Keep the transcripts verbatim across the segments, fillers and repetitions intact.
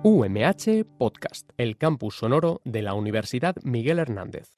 U M H Podcast, el campus sonoro de la Universidad Miguel Hernández.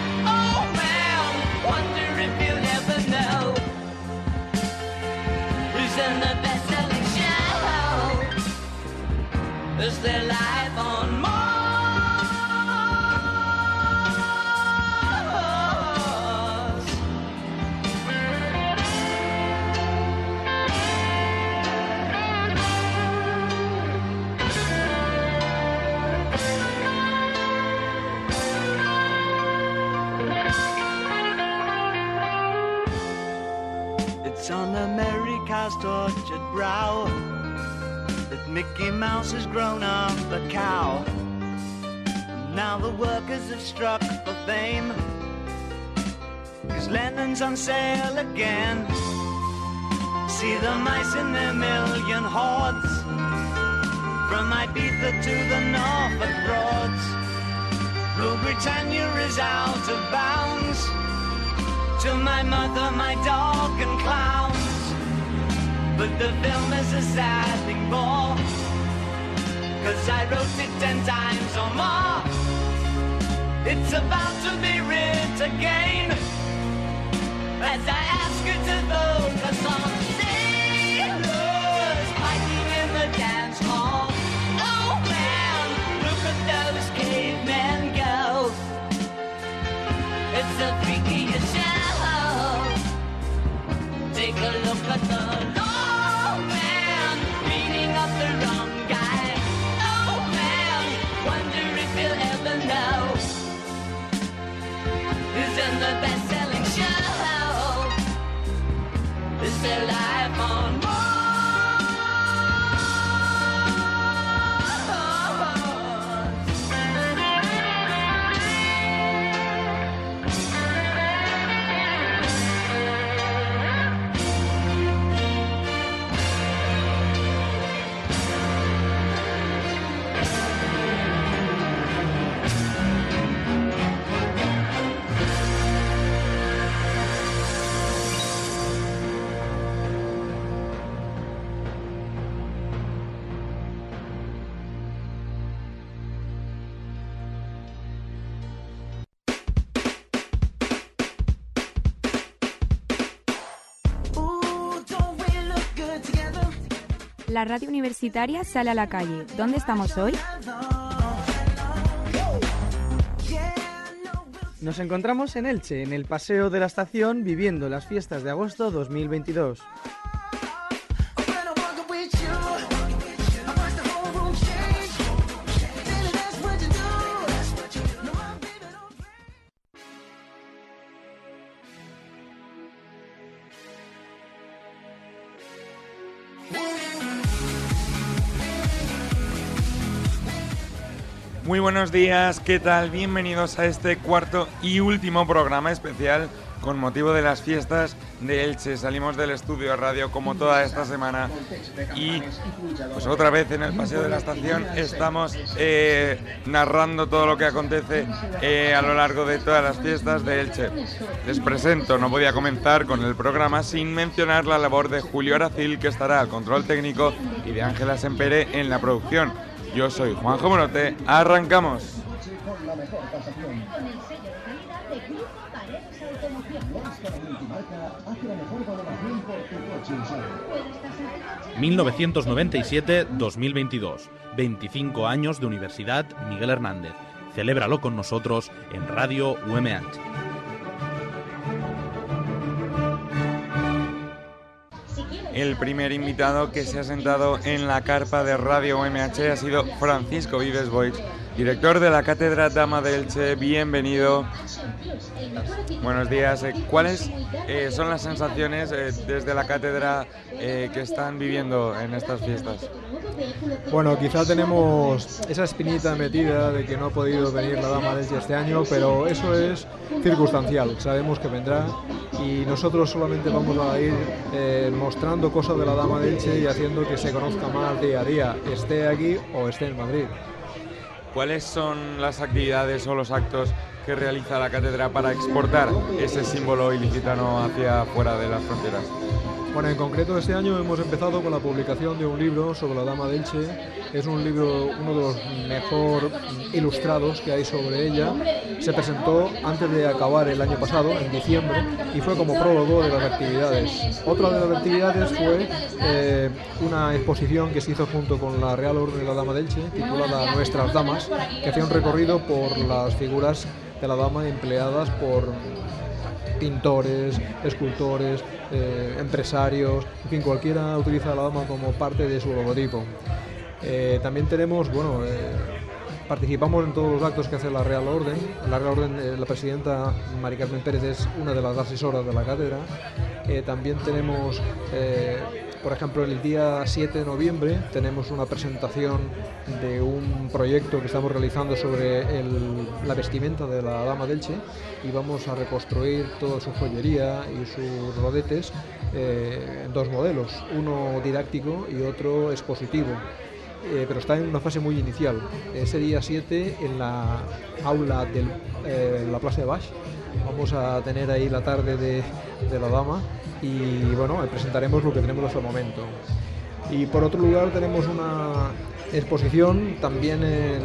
It's on America's tortured brow that Mickey Mouse has grown up a cow. And now the workers have struck for fame, 'cause Lennon's on sale again. See the mice in their million hordes, from Ibiza to the Norfolk Broads. Rule Britannia is out of bounds, to my mother, my dog and clowns. But the film is a sad thing more, 'cause I wrote it ten times or more. It's about to be writ again, as I ask you to vote for some sailors fighting in the dance hall. Oh man, look at those cavemen go. It's the freakiest show. Take a look at the law man beating up the wrong guy. Oh man, wonder if he'll ever know who's in the best-selling show. Is their life on Mars? La radio universitaria sale a la calle. ¿Dónde estamos hoy? Nos encontramos en Elche, en el Paseo de la Estación, viviendo las fiestas de agosto dos mil veintidós. Muy buenos días, ¿qué tal? Bienvenidos a este cuarto y último programa especial con motivo de las fiestas de Elche. Salimos del estudio de radio como toda esta semana y pues otra vez en el Paseo de la Estación estamos eh, narrando todo lo que acontece eh, a lo largo de todas las fiestas de Elche. Les presento, no podía comenzar con el programa sin mencionar la labor de Julio Aracil, que estará al control técnico, y de Ángela Sempere en la producción. Yo soy Juanjo Morote, arrancamos. mil novecientos noventa y siete a dos mil veintidós, veinticinco años de Universidad Miguel Hernández. Celébralo con nosotros en Radio U M H. El primer invitado que se ha sentado en la carpa de Radio U M H ha sido Francisco Vives Boix, director de la Cátedra Dama de Elche. Bienvenido. Buenos días. ¿Cuáles eh, son las sensaciones eh, desde la cátedra eh, que están viviendo en estas fiestas? Bueno, quizá tenemos esa espinita metida de que no ha podido venir la Dama de Elche este año, pero eso es circunstancial. Sabemos que vendrá y nosotros solamente vamos a ir eh, mostrando cosas de la Dama de Elche y haciendo que se conozca más día a día, esté aquí o esté en Madrid. ¿Cuáles son las actividades o los actos que realiza la cátedra para exportar ese símbolo ilicitano hacia fuera de las fronteras? Bueno, en concreto este año hemos empezado con la publicación de un libro sobre la Dama de Elche. Es un libro, uno de los mejor ilustrados que hay sobre ella. Se presentó antes de acabar el año pasado, en diciembre, y fue como prólogo de las actividades. Otra de las actividades fue eh, una exposición que se hizo junto con la Real Orden de la Dama de Elche, titulada Nuestras Damas, que hacía un recorrido por las figuras de la dama empleadas por pintores, escultores, eh, empresarios, en fin, cualquiera utiliza a la dama como parte de su logotipo. Eh, también tenemos, bueno, eh, participamos en todos los actos que hace la Real Orden. La Real Orden, eh, la presidenta Mari Carmen Pérez es una de las asesoras de la cátedra. Eh, también tenemos, eh, por ejemplo, el día siete de noviembre tenemos una presentación de un proyecto que estamos realizando sobre el, la vestimenta de la Dama de Elche, y vamos a reconstruir toda su joyería y sus rodetes eh, en dos modelos, uno didáctico y otro expositivo. Eh, pero está en una fase muy inicial. Ese día siete, en la aula de eh, la Plaza de Baix, vamos a tener ahí la tarde de, de la dama, y bueno, presentaremos lo que tenemos hasta el momento. Y por otro lugar tenemos una exposición también en,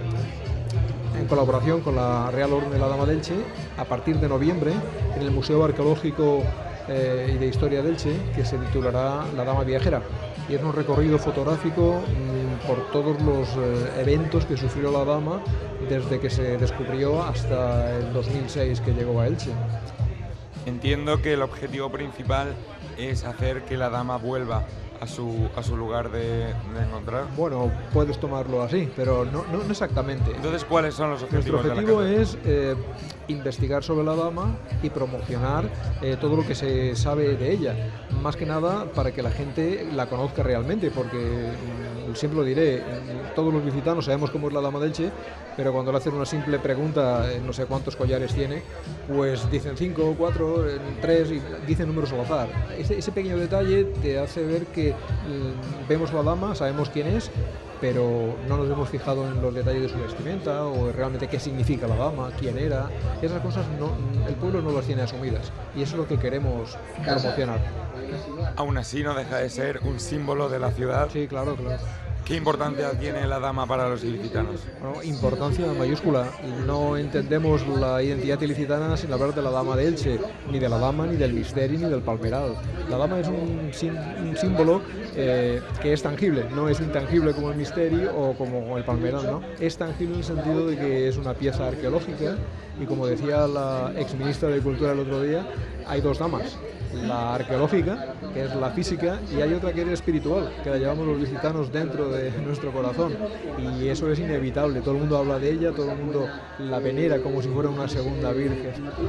en colaboración con la Real Orden de la Dama de Elche, a partir de noviembre, en el Museo Arqueológico eh, y de Historia de Elche, que se titulará La Dama Viajera. Y es un recorrido fotográfico mmm, por todos los eh, eventos que sufrió la dama desde que se descubrió hasta el dos mil seis, que llegó a Elche. Entiendo que el objetivo principal es hacer que la dama vuelva a su, a su lugar de, de encontrar. Bueno, puedes tomarlo así, pero no, no, no exactamente. Entonces, ¿cuáles son los objetivos? Nuestro objetivo de la es eh, investigar sobre la dama y promocionar eh, todo lo que se sabe de ella, más que nada para que la gente la conozca realmente, porque mm, siempre lo diré, todos los visitanos sabemos cómo es la Dama de Elche, pero cuando le hacen una simple pregunta, eh, no sé cuántos collares tiene, pues dicen cinco, cuatro, eh, tres, y dicen números al azar. Ese, ese pequeño detalle te hace ver que mm, vemos a la dama, sabemos quién es, pero no nos hemos fijado en los detalles de su vestimenta o realmente qué significa la dama, quién era. Esas cosas no, el pueblo no las tiene asumidas, y eso es lo que queremos promocionar. Aún así no deja de ser un símbolo de la ciudad. Sí, claro, claro. ¿Qué importancia tiene la dama para los ilicitanos? Bueno, importancia mayúscula. No entendemos la identidad ilicitana sin hablar de la Dama de Elche, ni de la dama, ni del misteri, ni del palmeral. La dama es un, un símbolo eh, que es tangible, no es intangible como el misteri o como el palmeral, ¿no? Es tangible en el sentido de que es una pieza arqueológica, y como decía la exministra de Cultura el otro día, hay dos damas. La arqueológica, que es la física, y hay otra que es espiritual, que la llevamos los licitanos dentro de nuestro corazón, y eso es inevitable. Todo el mundo habla de ella, todo el mundo la venera como si fuera una segunda virgen.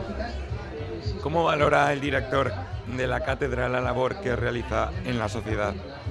¿Cómo valora el director de la cátedra la labor que realiza en la sociedad?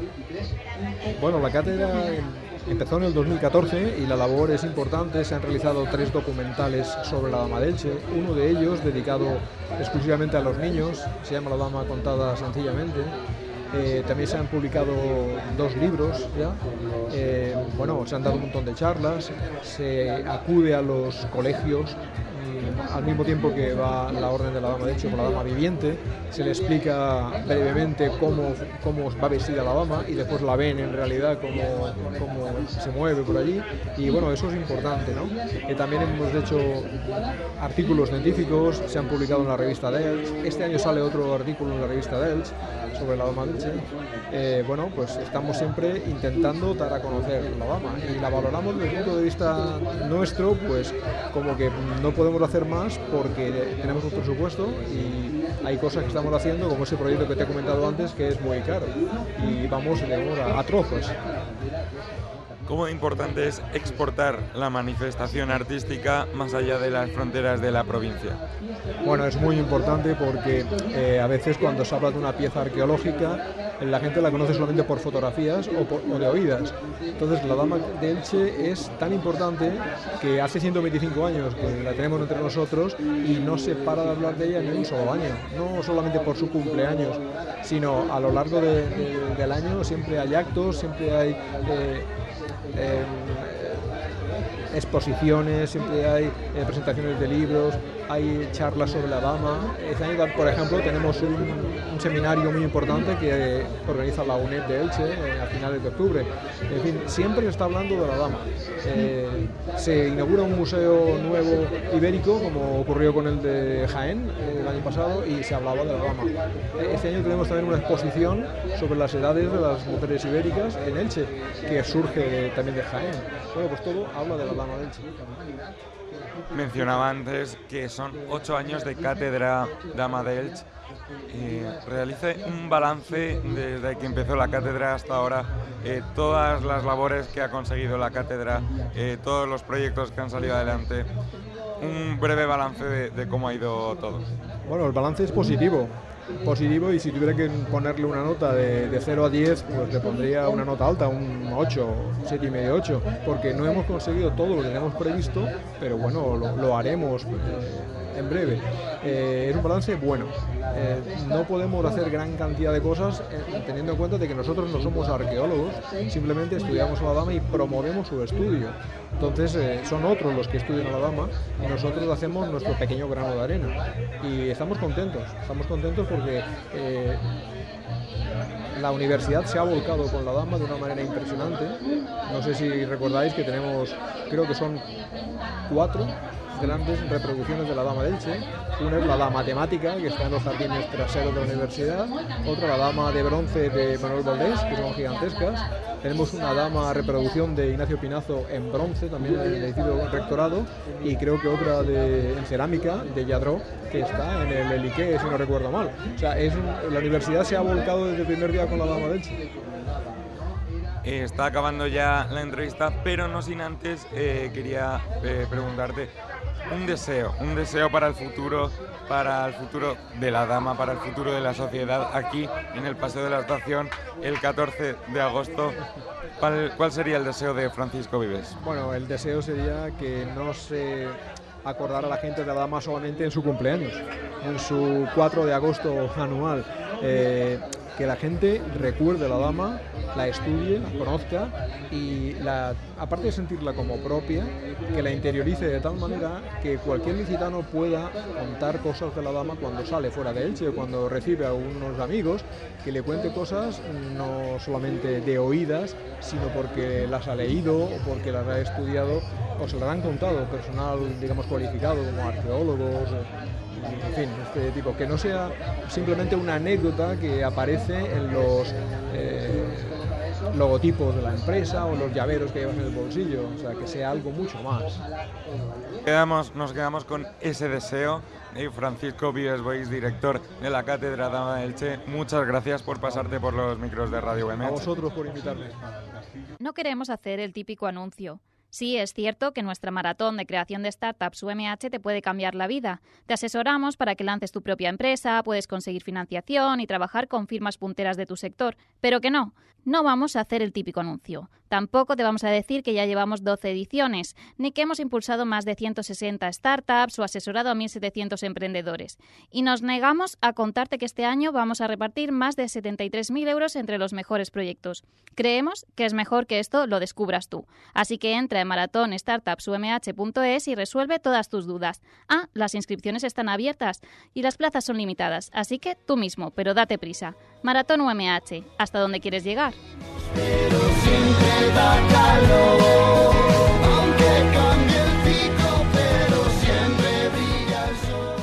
Bueno, la cátedra empezó en el dos mil catorce y la labor es importante. Se han realizado tres documentales sobre la Dama de Elche, uno de ellos dedicado exclusivamente a los niños, se llama La Dama Contada Sencillamente. Eh, también se han publicado dos libros ya. Eh, bueno, se han dado un montón de charlas, se acude a los colegios al mismo tiempo que va la Orden de la Dama de Elche con la Dama Viviente. Se le explica brevemente cómo, cómo va vestida la dama, y después la ven en realidad cómo, cómo se mueve por allí, y bueno, eso es importante, ¿no? Eh, también hemos hecho artículos científicos, se han publicado en la revista Delch. Este año sale otro artículo en la revista Delch sobre la Dama de Elche. Eh, bueno, pues estamos siempre intentando dar a conocer la dama, y la valoramos desde el punto de vista nuestro, pues como que no podemos hacer más porque tenemos un presupuesto y hay cosas que estamos haciendo, como ese proyecto que te he comentado antes, que es muy caro, y vamos, digamos, a, a trozos. ¿Cómo importante es exportar la manifestación artística más allá de las fronteras de la provincia? Bueno, es muy importante porque eh, a veces cuando se habla de una pieza arqueológica, la gente la conoce solamente por fotografías o, por, o de oídas. Entonces la Dama de Elche es tan importante que hace ciento veinticinco años que la tenemos entre nosotros y no se para de hablar de ella ni un solo año. No solamente por su cumpleaños, sino a lo largo de, de, del año siempre hay actos, siempre hay eh, eh, exposiciones, siempre hay eh, presentaciones de libros. hay charlas sobre la dama. Este año, por ejemplo, tenemos un, un seminario muy importante que organiza la UNED de Elche eh, a finales de octubre. En fin, siempre se está hablando de la dama. Eh, se inaugura un museo nuevo ibérico, como ocurrió con el de Jaén eh, el año pasado, y se hablaba de la dama. Este año tenemos también una exposición sobre las edades de las mujeres ibéricas en Elche, que surge también de Jaén. Bueno, pues todo habla de la dama de Elche. Mencionaba antes que son ocho años de cátedra Dama de Elche. Eh, realice un balance desde que empezó la cátedra hasta ahora, eh, todas las labores que ha conseguido la cátedra, eh, todos los proyectos que han salido adelante. Un breve balance de, de cómo ha ido todo. Bueno, el balance es positivo. Positivo, y si tuviera que ponerle una nota de, de cero a diez, pues le pondría una nota alta, un ocho, siete y medio, ocho, porque no hemos conseguido todo lo que teníamos previsto, pero bueno, lo, lo haremos eh, en breve. Eh, es un balance bueno. Eh, no podemos hacer gran cantidad de cosas eh, teniendo en cuenta de que nosotros no somos arqueólogos, simplemente estudiamos a la dama y promovemos su estudio. Entonces eh, son otros los que estudian a la dama y nosotros hacemos nuestro pequeño grano de arena. Y estamos contentos, estamos contentos porque eh, la universidad se ha volcado con la dama de una manera impresionante. No sé si recordáis que tenemos, creo que son cuatro grandes reproducciones de la dama de Elche. Una es la dama temática, que está en los jardines traseros de la universidad. Otra, la dama de bronce de Manuel Valdés, que son gigantescas. Tenemos una dama reproducción de Ignacio Pinazo en bronce, también en el edificio rectorado. Y creo que otra de, en cerámica, de Lladró, que está en el Elique, si no recuerdo mal. O sea, es un, la universidad se ha volcado desde el primer día con la dama de Elche. Eh, está acabando ya la entrevista, pero no sin antes eh, quería eh, preguntarte un deseo, un deseo para el futuro, para el futuro de la dama, para el futuro de la sociedad aquí en el Paseo de la Estación el catorce de agosto. ¿Cuál, cuál sería el deseo de Francisco Vives? Bueno, el deseo sería que no se acordara a la gente de la dama solamente en su cumpleaños, en su cuatro de agosto anual. Eh, que la gente recuerde a la dama, la estudie, la conozca y la, aparte de sentirla como propia, que la interiorice de tal manera que cualquier licitano pueda contar cosas de la dama cuando sale fuera de Elche o cuando recibe a unos amigos, que le cuente cosas no solamente de oídas, sino porque las ha leído o porque las ha estudiado o se las han contado personal, digamos, cualificado como arqueólogos, en fin, este tipo, que no sea simplemente una anécdota que aparece en los eh, logotipos de la empresa o los llaveros que llevas en el bolsillo, o sea, que sea algo mucho más. Quedamos, nos quedamos con ese deseo. Eh, Francisco Vives Boix, director de la Cátedra Dama de Elche, muchas gracias por pasarte por los micros de Radio U M H. A vosotros por invitarme. No queremos hacer el típico anuncio. Sí, es cierto que nuestra maratón de creación de startups U M H te puede cambiar la vida. Te asesoramos para que lances tu propia empresa, puedes conseguir financiación y trabajar con firmas punteras de tu sector. Pero que no, no vamos a hacer el típico anuncio. Tampoco te vamos a decir que ya llevamos doce ediciones, ni que hemos impulsado más de ciento sesenta startups o asesorado a mil setecientos emprendedores. Y nos negamos a contarte que este año vamos a repartir más de setenta y tres mil euros entre los mejores proyectos. Creemos que es mejor que esto lo descubras tú. Así que entra en maratón startups u m h punto es y resuelve todas tus dudas. Ah, las inscripciones están abiertas y las plazas son limitadas, así que tú mismo, pero date prisa. Maratón U M H, ¿hasta dónde quieres llegar? Pero siempre da calor, aunque cambie el pico, pero siempre brilla el sol.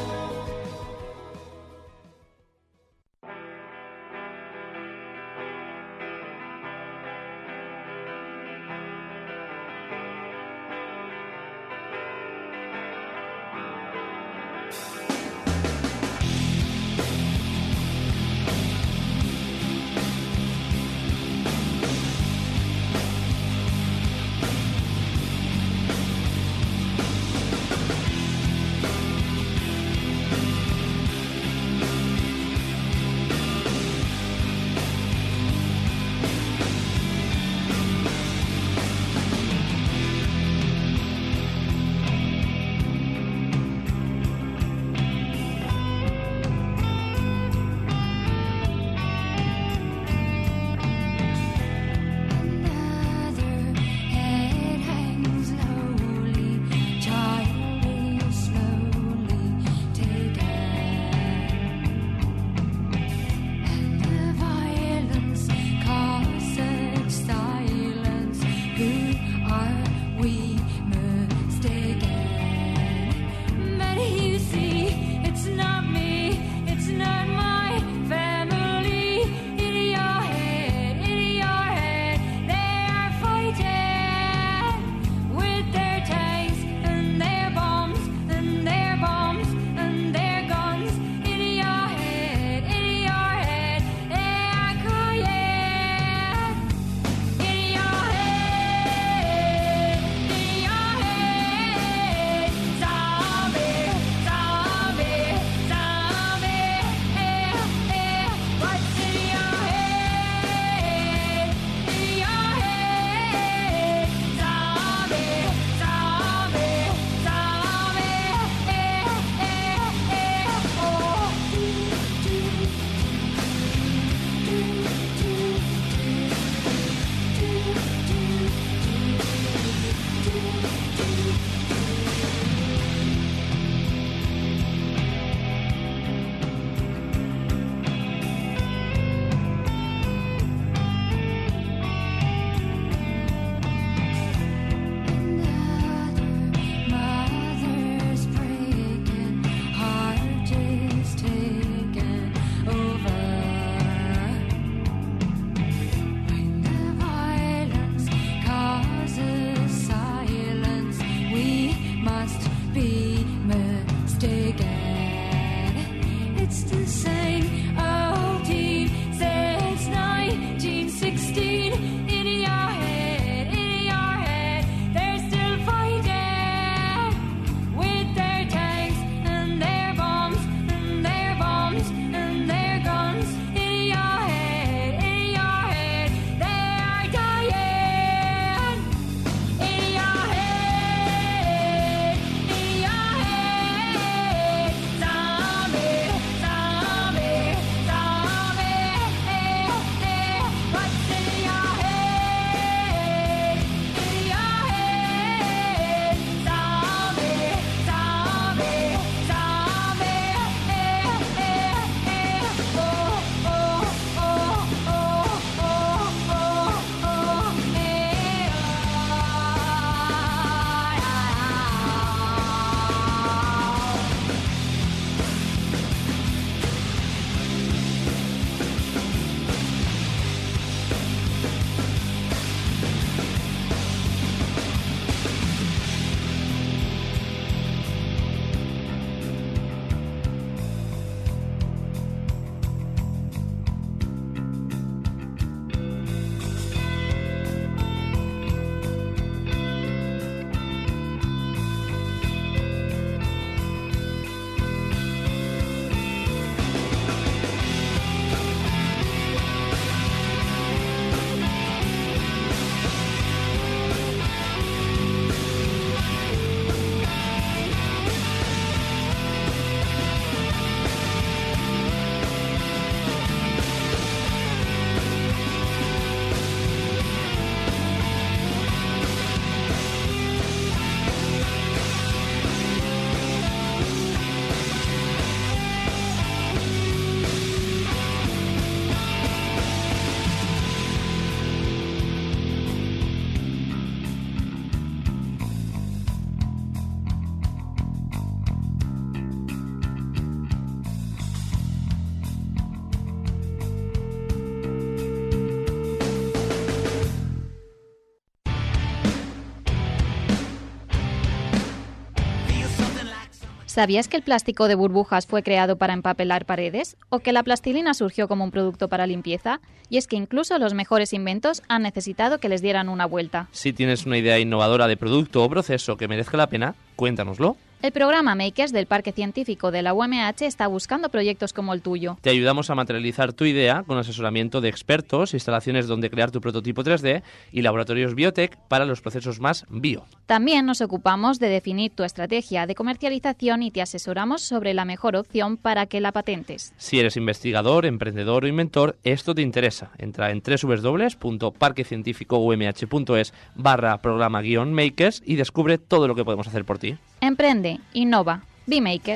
¿Sabías que el plástico de burbujas fue creado para empapelar paredes? ¿O que la plastilina surgió como un producto para limpieza? Y es que incluso los mejores inventos han necesitado que les dieran una vuelta. Si tienes una idea innovadora de producto o proceso que merezca la pena, cuéntanoslo. El programa Makers del Parque Científico de la U M H está buscando proyectos como el tuyo. Te ayudamos a materializar tu idea con asesoramiento de expertos, instalaciones donde crear tu prototipo tres D y laboratorios biotech para los procesos más bio. También nos ocupamos de definir tu estrategia de comercialización y te asesoramos sobre la mejor opción para que la patentes. Si eres investigador, emprendedor o inventor, esto te interesa. Entra en doble u doble u doble u punto parque científico u m h punto es barra programa guión makers y descubre todo lo que podemos hacer por ti. Emprende, innova, be maker.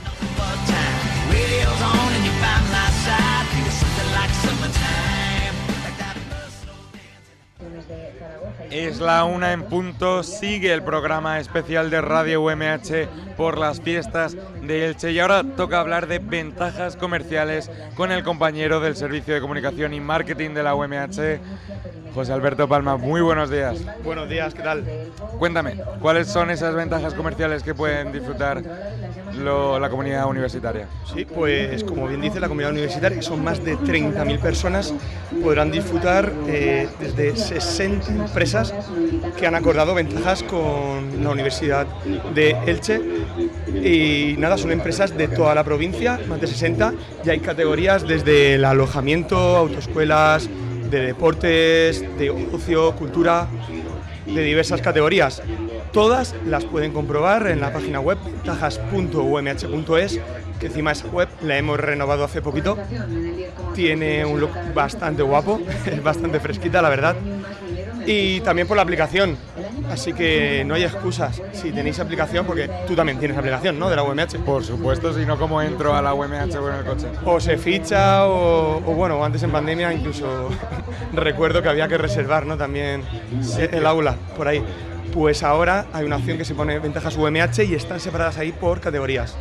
Es la una en punto, sigue el programa especial de Radio U M H por las fiestas de Elche y ahora toca hablar de ventajas comerciales con el compañero del Servicio de Comunicación y Marketing de la U M H, José Alberto Palma. Muy buenos días. Buenos días, ¿qué tal? Cuéntame, ¿cuáles son esas ventajas comerciales que pueden disfrutar lo, la comunidad universitaria? Sí, pues como bien dice la comunidad universitaria, que son más de treinta mil personas, podrán disfrutar eh, desde sesenta empresas que han acordado ventajas con la Universidad de Elche. Y nada, son empresas de toda la provincia, más de sesenta, y hay categorías desde el alojamiento, autoescuelas, de deportes, de ocio, cultura, de diversas categorías. Todas las pueden comprobar en la página web ventajas punto u m h punto es, que encima esa web la hemos renovado hace poquito. Tiene un look bastante guapo, es bastante fresquita, la verdad. Y también por la aplicación, así que no hay excusas si tenéis aplicación, porque tú también tienes aplicación, ¿no?, de la U M H. Por supuesto, si no, ¿cómo entro a la U M H con el coche? O se ficha, o, o bueno, antes en pandemia incluso recuerdo que había que reservar, ¿no?, también sí, el aula, por ahí. Pues ahora hay una opción que se pone ventajas U M H y están separadas ahí por categorías.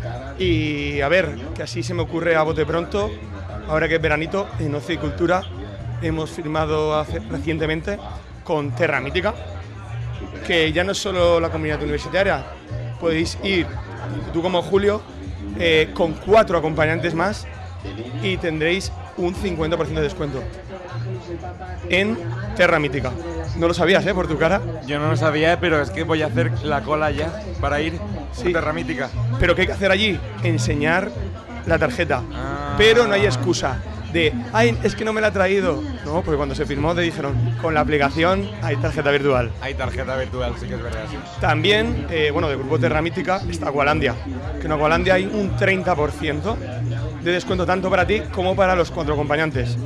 Y a ver, que así se me ocurre a bote pronto, ahora que es veranito, en Ocio y Cultura hemos firmado hace, recientemente con Terra Mítica, que ya no es solo la comunidad universitaria, podéis ir, tú como Julio, eh, con cuatro acompañantes más y tendréis un cincuenta por ciento de descuento en Terra Mítica. No lo sabías, ¿eh?, por tu cara. Yo no lo sabía, pero es que voy a hacer la cola ya para ir sí. a Terra Mítica. Pero ¿qué hay que hacer allí? Enseñar la tarjeta. Ah. Pero no hay excusa de, ay, es que no me la ha traído. No, porque cuando se firmó te dijeron, con la aplicación hay tarjeta virtual. Hay tarjeta virtual, sí que es verdad, sí. También, eh, bueno, del grupo Terra Mítica está Aqualandia, que en Aqualandia hay un treinta por ciento de descuento tanto para ti como para los cuatro acompañantes.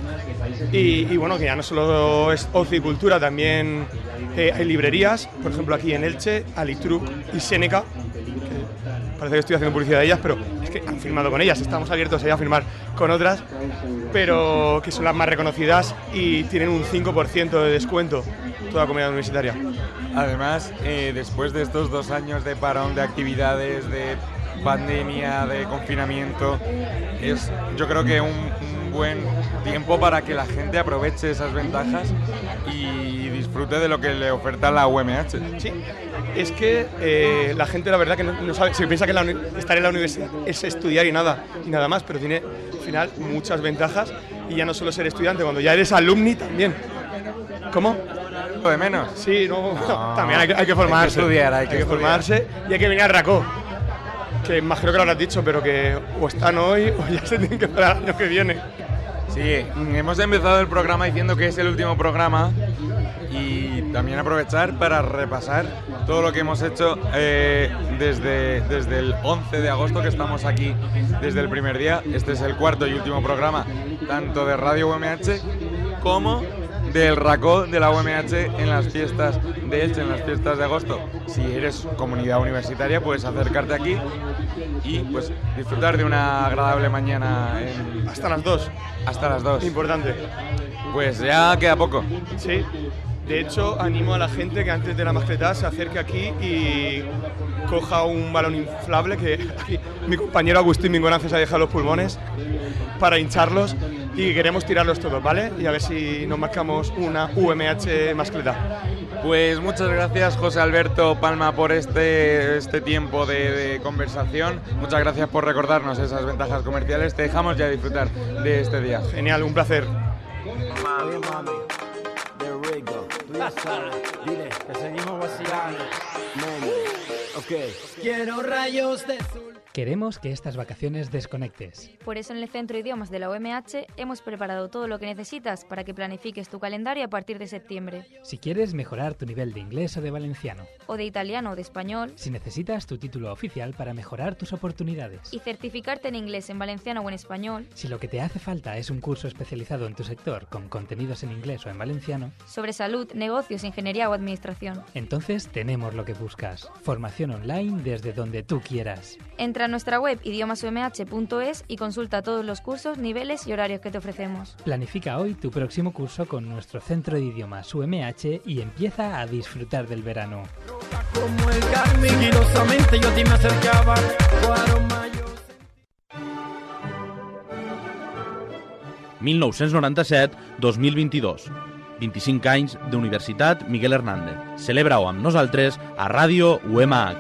Y, y bueno, que ya no solo es ocio y cultura, también eh, hay librerías, por ejemplo aquí en Elche, Alitruc y Seneca, que parece que estoy haciendo publicidad de ellas, pero es que han firmado con ellas, estamos abiertos ahí a firmar con otras, pero que son las más reconocidas y tienen un cinco por ciento de descuento toda la comunidad universitaria. Además, eh, después de estos dos años de parón de actividades, de pandemia, de confinamiento, es yo creo que un, un buen tiempo para que la gente aproveche esas ventajas y disfrute de lo que le oferta la U M H. Sí, es que eh, la gente la verdad que no, no sabe, se piensa que la, estar en la universidad es estudiar y nada, y nada más, pero tiene al final muchas ventajas y ya no solo ser estudiante, cuando ya eres alumni también. ¿Cómo? ¿Lo de menos? Sí, no, no también hay que, hay que formarse. Hay que estudiar, hay que, hay que formarse y hay que venir al RACO, que más creo que lo habrás dicho, pero que o están hoy o ya se tienen que esperar el año que viene. Sí, hemos empezado el programa diciendo que es el último programa y también aprovechar para repasar todo lo que hemos hecho eh, desde, desde el once de agosto, que estamos aquí desde el primer día. Este es el cuarto y último programa, tanto de Radio U M H como del RACO de la U M H en las fiestas de Elche, en las fiestas de agosto. Si eres comunidad universitaria, puedes acercarte aquí y pues disfrutar de una agradable mañana en... hasta las dos. Hasta las dos. Importante. Pues ya queda poco. Sí. De hecho, animo a la gente que antes de la mascletada se acerque aquí y coja un balón inflable, que aquí mi compañero Agustín Mingorances ha dejado los pulmones para hincharlos y queremos tirarlos todos, ¿vale? Y a ver si nos marcamos una U M H mascleta. Pues muchas gracias, José Alberto Palma, por este, este tiempo de, de conversación. Muchas gracias por recordarnos esas ventajas comerciales. Te dejamos ya disfrutar de este día. Genial, un placer. Oye, mami, de Rigo, tú ya sabes, dile que seguimos vacilando. Ok. Quiero rayos de sol. Queremos que estas vacaciones desconectes. Por eso en el Centro de Idiomas de la U M H hemos preparado todo lo que necesitas para que planifiques tu calendario a partir de septiembre. Si quieres mejorar tu nivel de inglés o de valenciano. O de italiano o de español. Si necesitas tu título oficial para mejorar tus oportunidades. Y certificarte en inglés, en valenciano o en español. Si lo que te hace falta es un curso especializado en tu sector con contenidos en inglés o en valenciano. Sobre salud, negocios, ingeniería o administración. Entonces tenemos lo que buscas. Formación online desde donde tú quieras. Entra a nuestra web idiomas u m h punto es y consulta todos los cursos, niveles y horarios que te ofrecemos. Planifica hoy tu próximo curso con nuestro Centro de Idiomas U M H y empieza a disfrutar del verano. Como el Carmen, sigilosamente yo a ti me acercaba. mil nou-cents noranta-set a dos mil vint-i-dos. vint-i-cinc anys d'Universitat Miguel Hernández. Celebra-ho amb nosaltres a Ràdio U M H.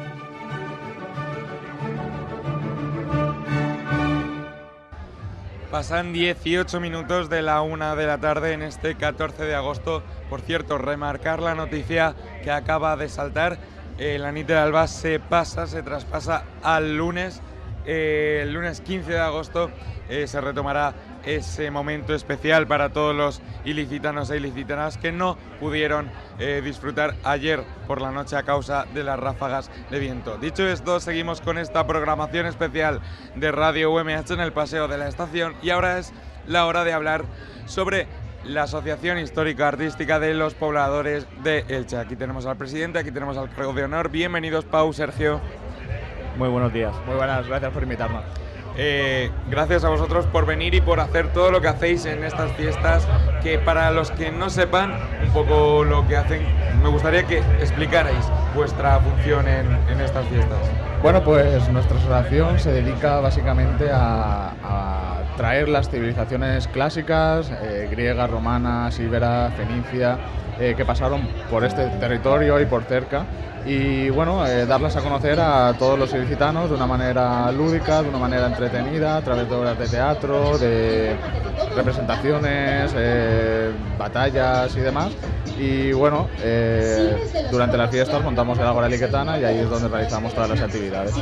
Pasan dieciocho minutos de la una de la tarde en este catorce de agosto. Por cierto, remarcar la noticia que acaba de saltar. Eh, la nit de l'alba se pasa, se traspasa al lunes. Eh, el lunes quince de agosto eh, se retomará ese momento especial para todos los ilicitanos e ilicitanas que no pudieron eh, disfrutar ayer por la noche a causa de las ráfagas de viento. Dicho esto, seguimos con esta programación especial de Radio U M H en el Paseo de la Estación y ahora es la hora de hablar sobre la Asociación Histórica Artística de los Pobladores de Elche. Aquí tenemos al presidente, aquí tenemos al cargo de honor. Bienvenidos, Pau, Sergio. Muy buenos días. Muy buenas, gracias por invitarnos. Eh, gracias a vosotros por venir y por hacer todo lo que hacéis en estas fiestas, que para los que no sepan un poco lo que hacen, me gustaría que explicarais vuestra función en, en estas fiestas. Bueno, pues nuestra asociación se dedica básicamente a, a traer las civilizaciones clásicas, eh, griegas, romanas, íbera, fenicia, eh, que pasaron por este territorio y por cerca. Y bueno, eh, darlas a conocer a todos los ilicitanos de una manera lúdica, de una manera entretenida, a través de obras de teatro, de representaciones, eh, batallas y demás. Y bueno, eh, durante las fiestas montamos el Ágora Ilicitana y ahí es donde realizamos todas las actividades.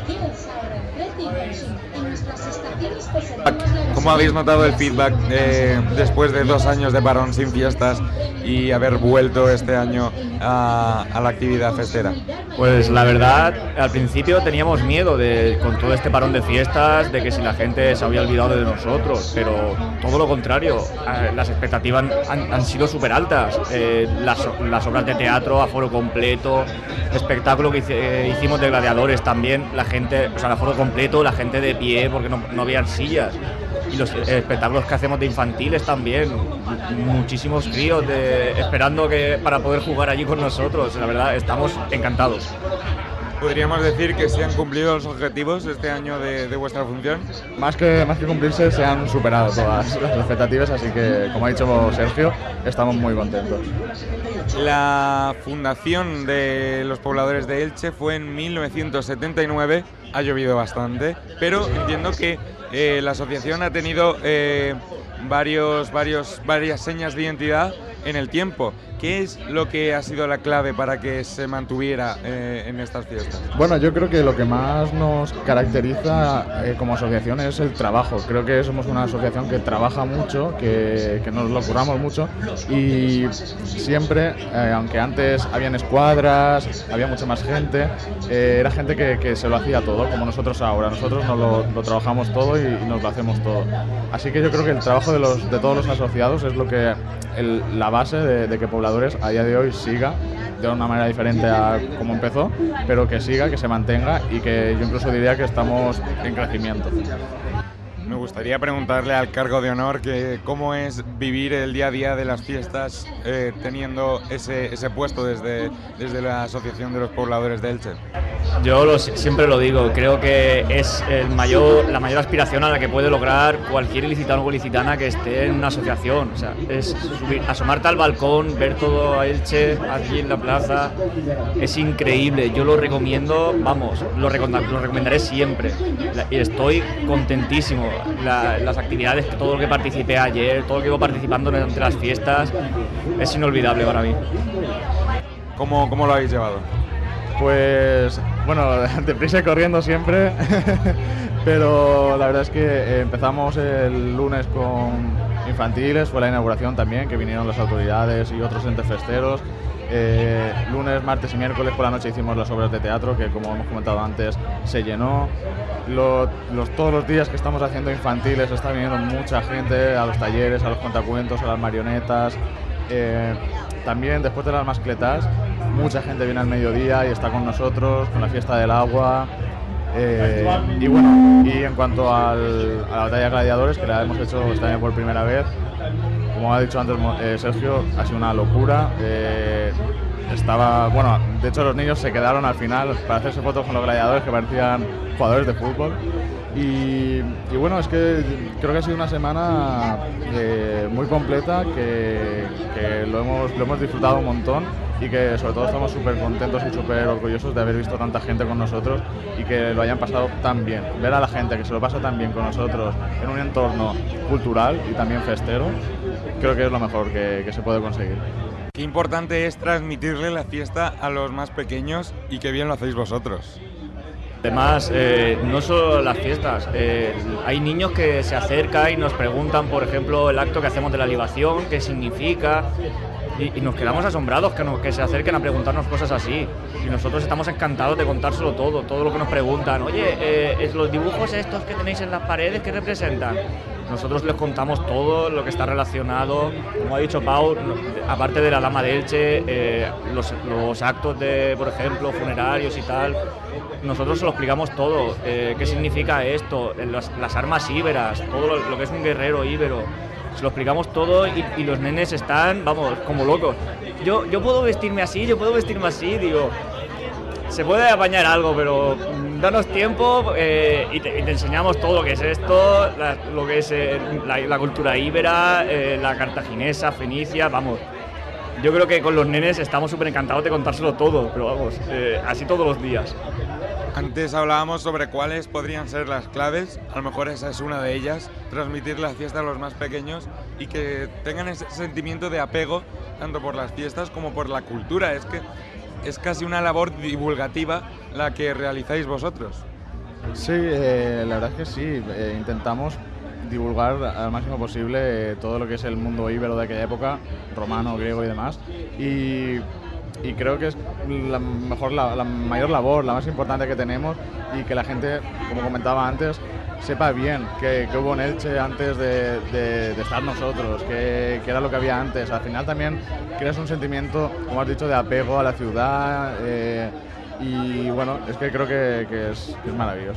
¿Cómo habéis notado el feedback eh, después de dos años de parón sin fiestas y haber vuelto este año a, a la actividad festera? Pues la verdad, al principio teníamos miedo de, con todo este parón de fiestas, de que si la gente se había olvidado de nosotros, pero todo lo contrario, eh, las expectativas han, han sido súper altas. Eh, las, las obras de teatro, aforo completo, espectáculo que hice, eh, hicimos de gladiadores también, la gente, o sea, el aforo completo, la gente de pie porque no, no habían sillas. Y los espectáculos que hacemos de infantiles también, muchísimos críos de, esperando que, para poder jugar allí con nosotros. La verdad, estamos encantados. ¿Podríamos decir que se han cumplido los objetivos este año de, de vuestra función? Más que, más que cumplirse, se han superado todas las expectativas, así que, como ha dicho Sergio, estamos muy contentos. La fundación de los Pobladores de Elche fue en mil novecientos setenta y nueve, ha llovido bastante, pero entiendo que eh, la asociación ha tenido eh, varios, varios, varias señas de identidad en el tiempo. ¿Qué es lo que ha sido la clave para que se mantuviera eh, en estas fiestas? Bueno, yo creo que lo que más nos caracteriza eh, como asociación es el trabajo. Creo que somos una asociación que trabaja mucho, que, que nos lo curramos mucho y siempre, eh, aunque antes habían escuadras, había mucha más gente, eh, era gente que, que se lo hacía todo, como nosotros ahora. Nosotros nos lo, lo trabajamos todo y, y nos lo hacemos todo. Así que yo creo que el trabajo de, los, de todos los asociados es lo que el, la base de, de que Pobladores a día de hoy siga de una manera diferente a como empezó, pero que siga, que se mantenga y que yo incluso diría que estamos en crecimiento. Me gustaría preguntarle al cargo de honor que cómo es vivir el día a día de las fiestas eh, teniendo ese, ese puesto desde, desde la Asociación de los Pobladores de Elche. Yo lo, siempre lo digo, creo que es el mayor, la mayor aspiración a la que puede lograr cualquier ilicitano o ilicitana que esté en una asociación. O sea, es subir, asomarte al balcón, ver todo a Elche aquí en la plaza, es increíble. Yo lo recomiendo, vamos, lo, recom- lo recomendaré siempre. La, y estoy contentísimo. La, las actividades, todo lo que participé ayer, todo lo que iba participando durante las fiestas, es inolvidable para mí. ¿Cómo, cómo lo habéis llevado? Pues, bueno, deprisa y corriendo siempre, pero la verdad es que eh, empezamos el lunes con infantiles, fue la inauguración también, que vinieron las autoridades y otros entes festeros. Eh, lunes, martes y miércoles por la noche hicimos las obras de teatro, que como hemos comentado antes, se llenó. Lo, los, todos los días que estamos haciendo infantiles está viniendo mucha gente a los talleres, a los cuentacuentos, a las marionetas. Eh, también después de las mascletas, mucha gente viene al mediodía y está con nosotros, con la fiesta del agua. Eh, y bueno, y en cuanto al, a la batalla de gladiadores, que la hemos hecho este año por primera vez, como ha dicho antes eh, Sergio, ha sido una locura. Eh, estaba, bueno, de hecho los niños se quedaron al final para hacerse fotos con los gladiadores que parecían jugadores de fútbol. Y, y bueno, es que creo que ha sido una semana eh, muy completa, que, que lo, hemos, lo hemos disfrutado un montón y que sobre todo estamos súper contentos y súper orgullosos de haber visto tanta gente con nosotros y que lo hayan pasado tan bien. Ver a la gente que se lo pasa tan bien con nosotros en un entorno cultural y también festero, creo que es lo mejor que, que se puede conseguir. Qué importante es transmitirle la fiesta a los más pequeños y qué bien lo hacéis vosotros. Además, eh, no solo las fiestas, eh, hay niños que se acercan y nos preguntan, por ejemplo, el acto que hacemos de la libación, qué significa, y, y nos quedamos asombrados que, nos, que se acerquen a preguntarnos cosas así. Y nosotros estamos encantados de contárselo todo, todo lo que nos preguntan. Oye, eh, los dibujos estos que tenéis en las paredes, ¿qué representan? Nosotros les contamos todo lo que está relacionado, como ha dicho Pau, aparte de la Dama de Elche, eh, los, los actos de, por ejemplo, funerarios y tal, nosotros se lo explicamos todo, eh, qué significa esto, las, las armas íberas, todo lo, lo que es un guerrero íbero, se lo explicamos todo y, y los nenes están, vamos, como locos. Yo, yo puedo vestirme así, yo puedo vestirme así, digo, se puede apañar algo, pero danos tiempo eh, y, te, y te enseñamos todo lo que es esto, la, lo que es eh, la, la cultura íbera, eh, la cartaginesa, fenicia, vamos. Yo creo que con los nenes estamos súper encantados de contárselo todo, pero vamos, eh, así todos los días. Antes hablábamos sobre cuáles podrían ser las claves, a lo mejor esa es una de ellas, transmitir la fiesta a los más pequeños y que tengan ese sentimiento de apego tanto por las fiestas como por la cultura. Es que es casi una labor divulgativa la que realizáis vosotros. Sí, eh, la verdad es que sí, eh, intentamos divulgar al máximo posible eh, todo lo que es el mundo íbero de aquella época, romano, griego y demás, y, y creo que es la, mejor, la, la mayor labor, la más importante que tenemos, y que la gente, como comentaba antes, sepa bien qué hubo en Elche antes de, de, de estar nosotros, qué era lo que había antes. Al final también creas un sentimiento, como has dicho, de apego a la ciudad, eh, y bueno, es que creo que, que, es, que es maravilloso.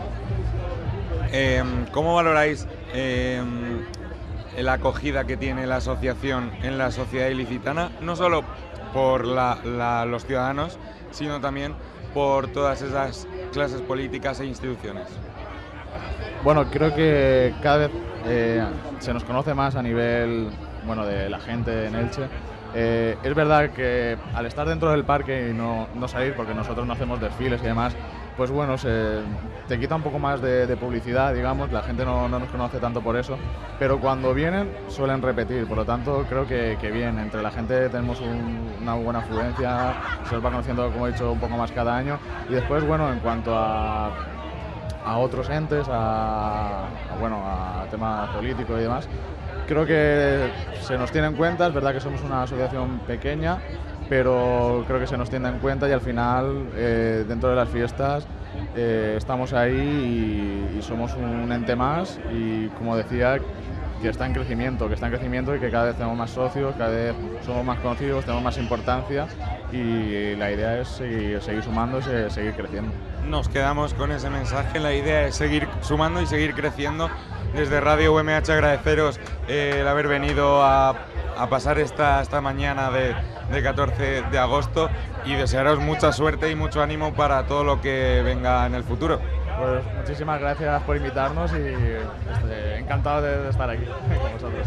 Eh, ¿Cómo valoráis eh, la acogida que tiene la asociación en la sociedad ilicitana? No solo por la, la, los ciudadanos, sino también por todas esas clases políticas e instituciones. Bueno, creo que cada vez eh, se nos conoce más a nivel, bueno, de la gente en Elche. Eh, es verdad que al estar dentro del parque y no, no salir, porque nosotros no hacemos desfiles y demás, pues bueno, se, te quita un poco más de, de publicidad, digamos, la gente no, no nos conoce tanto por eso, pero cuando vienen suelen repetir, por lo tanto creo que, que bien, entre la gente tenemos un, una buena afluencia, se nos va conociendo, como he dicho, un poco más cada año, y después, bueno, en cuanto a... a otros entes, a, a, bueno, a temas políticos y demás. Creo que se nos tiene en cuenta, es verdad que somos una asociación pequeña, pero creo que se nos tiene en cuenta y al final, eh, dentro de las fiestas, eh, estamos ahí y, y somos un ente más y, como decía, que está en crecimiento, que está en crecimiento y que cada vez tenemos más socios, cada vez somos más conocidos, tenemos más importancia y la idea es seguir, seguir sumando y seguir creciendo. Nos quedamos con ese mensaje, la idea es seguir sumando y seguir creciendo. Desde Radio U M H agradeceros eh, el haber venido a, a pasar esta, esta mañana de, de catorce de agosto y desearos mucha suerte y mucho ánimo para todo lo que venga en el futuro. Pues muchísimas gracias por invitarnos y este, encantado de, de estar aquí con vosotros.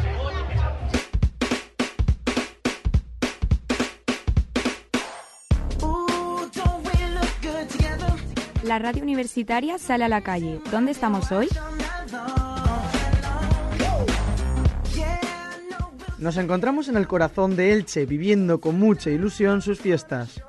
La radio universitaria sale a la calle. ¿Dónde estamos hoy? Nos encontramos en el corazón de Elche, viviendo con mucha ilusión sus fiestas.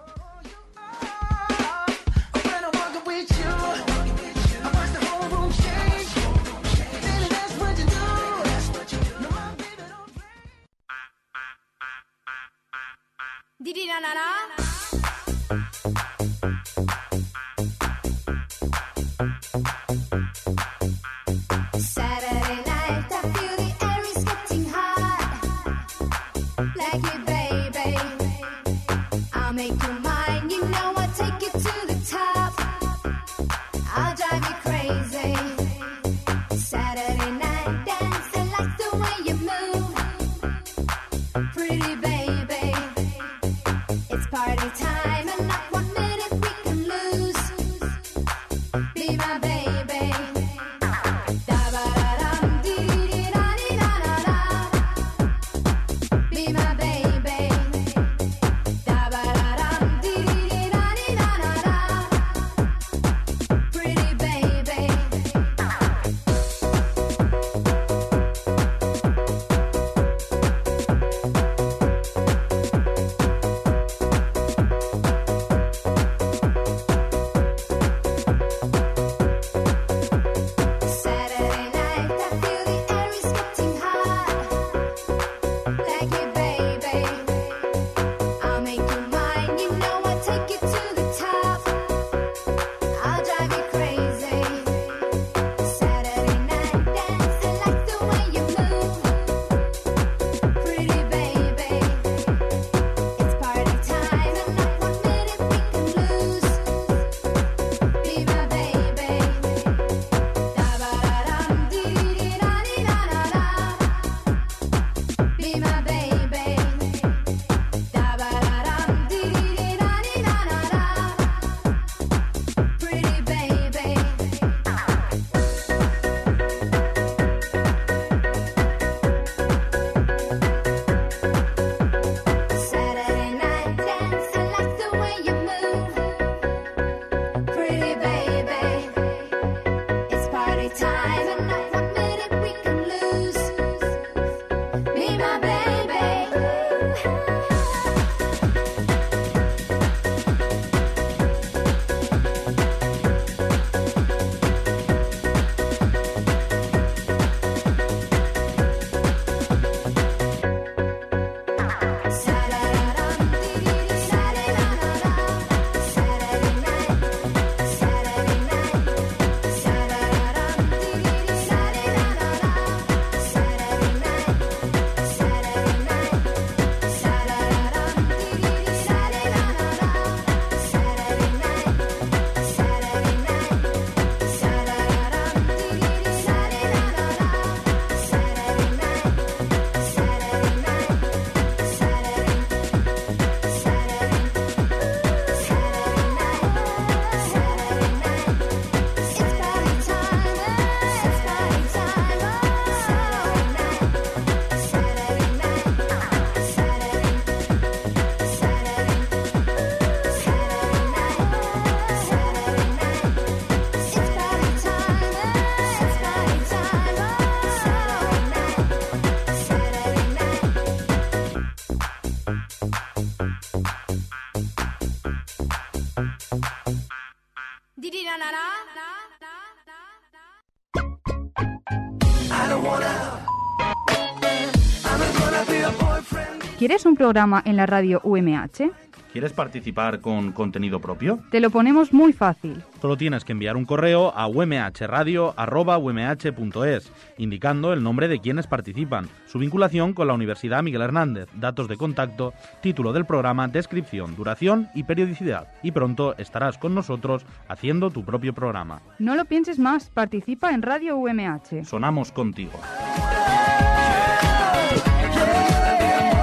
¿Quieres un programa en la radio U M H? ¿Quieres participar con contenido propio? Te lo ponemos muy fácil. Solo tienes que enviar un correo a u m h radio arroba u m h punto es, indicando el nombre de quienes participan, su vinculación con la Universidad Miguel Hernández, datos de contacto, título del programa, descripción, duración y periodicidad. Y pronto estarás con nosotros haciendo tu propio programa. No lo pienses más, participa en Radio U M H. Sonamos contigo. Yeah, yeah, yeah.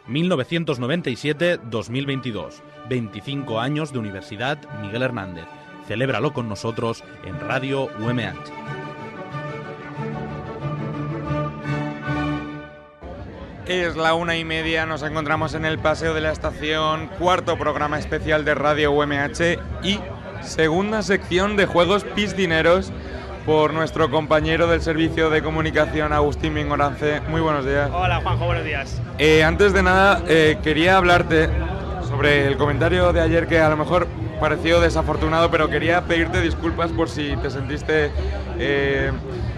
mil novecientos noventa y siete a dos mil veintidós. veinticinco años de Universidad Miguel Hernández. Celébralo con nosotros en Radio U M H. Es la una y media, nos encontramos en el Paseo de la Estación, cuarto programa especial de Radio U M H y segunda sección de juegos piscineros por nuestro compañero del Servicio de Comunicación, Agustín Mingorance. Muy buenos días. Hola, Juanjo, buenos días. Eh, antes de nada, eh, quería hablarte sobre el comentario de ayer que a lo mejor pareció desafortunado, pero quería pedirte disculpas por si te sentiste... Eh,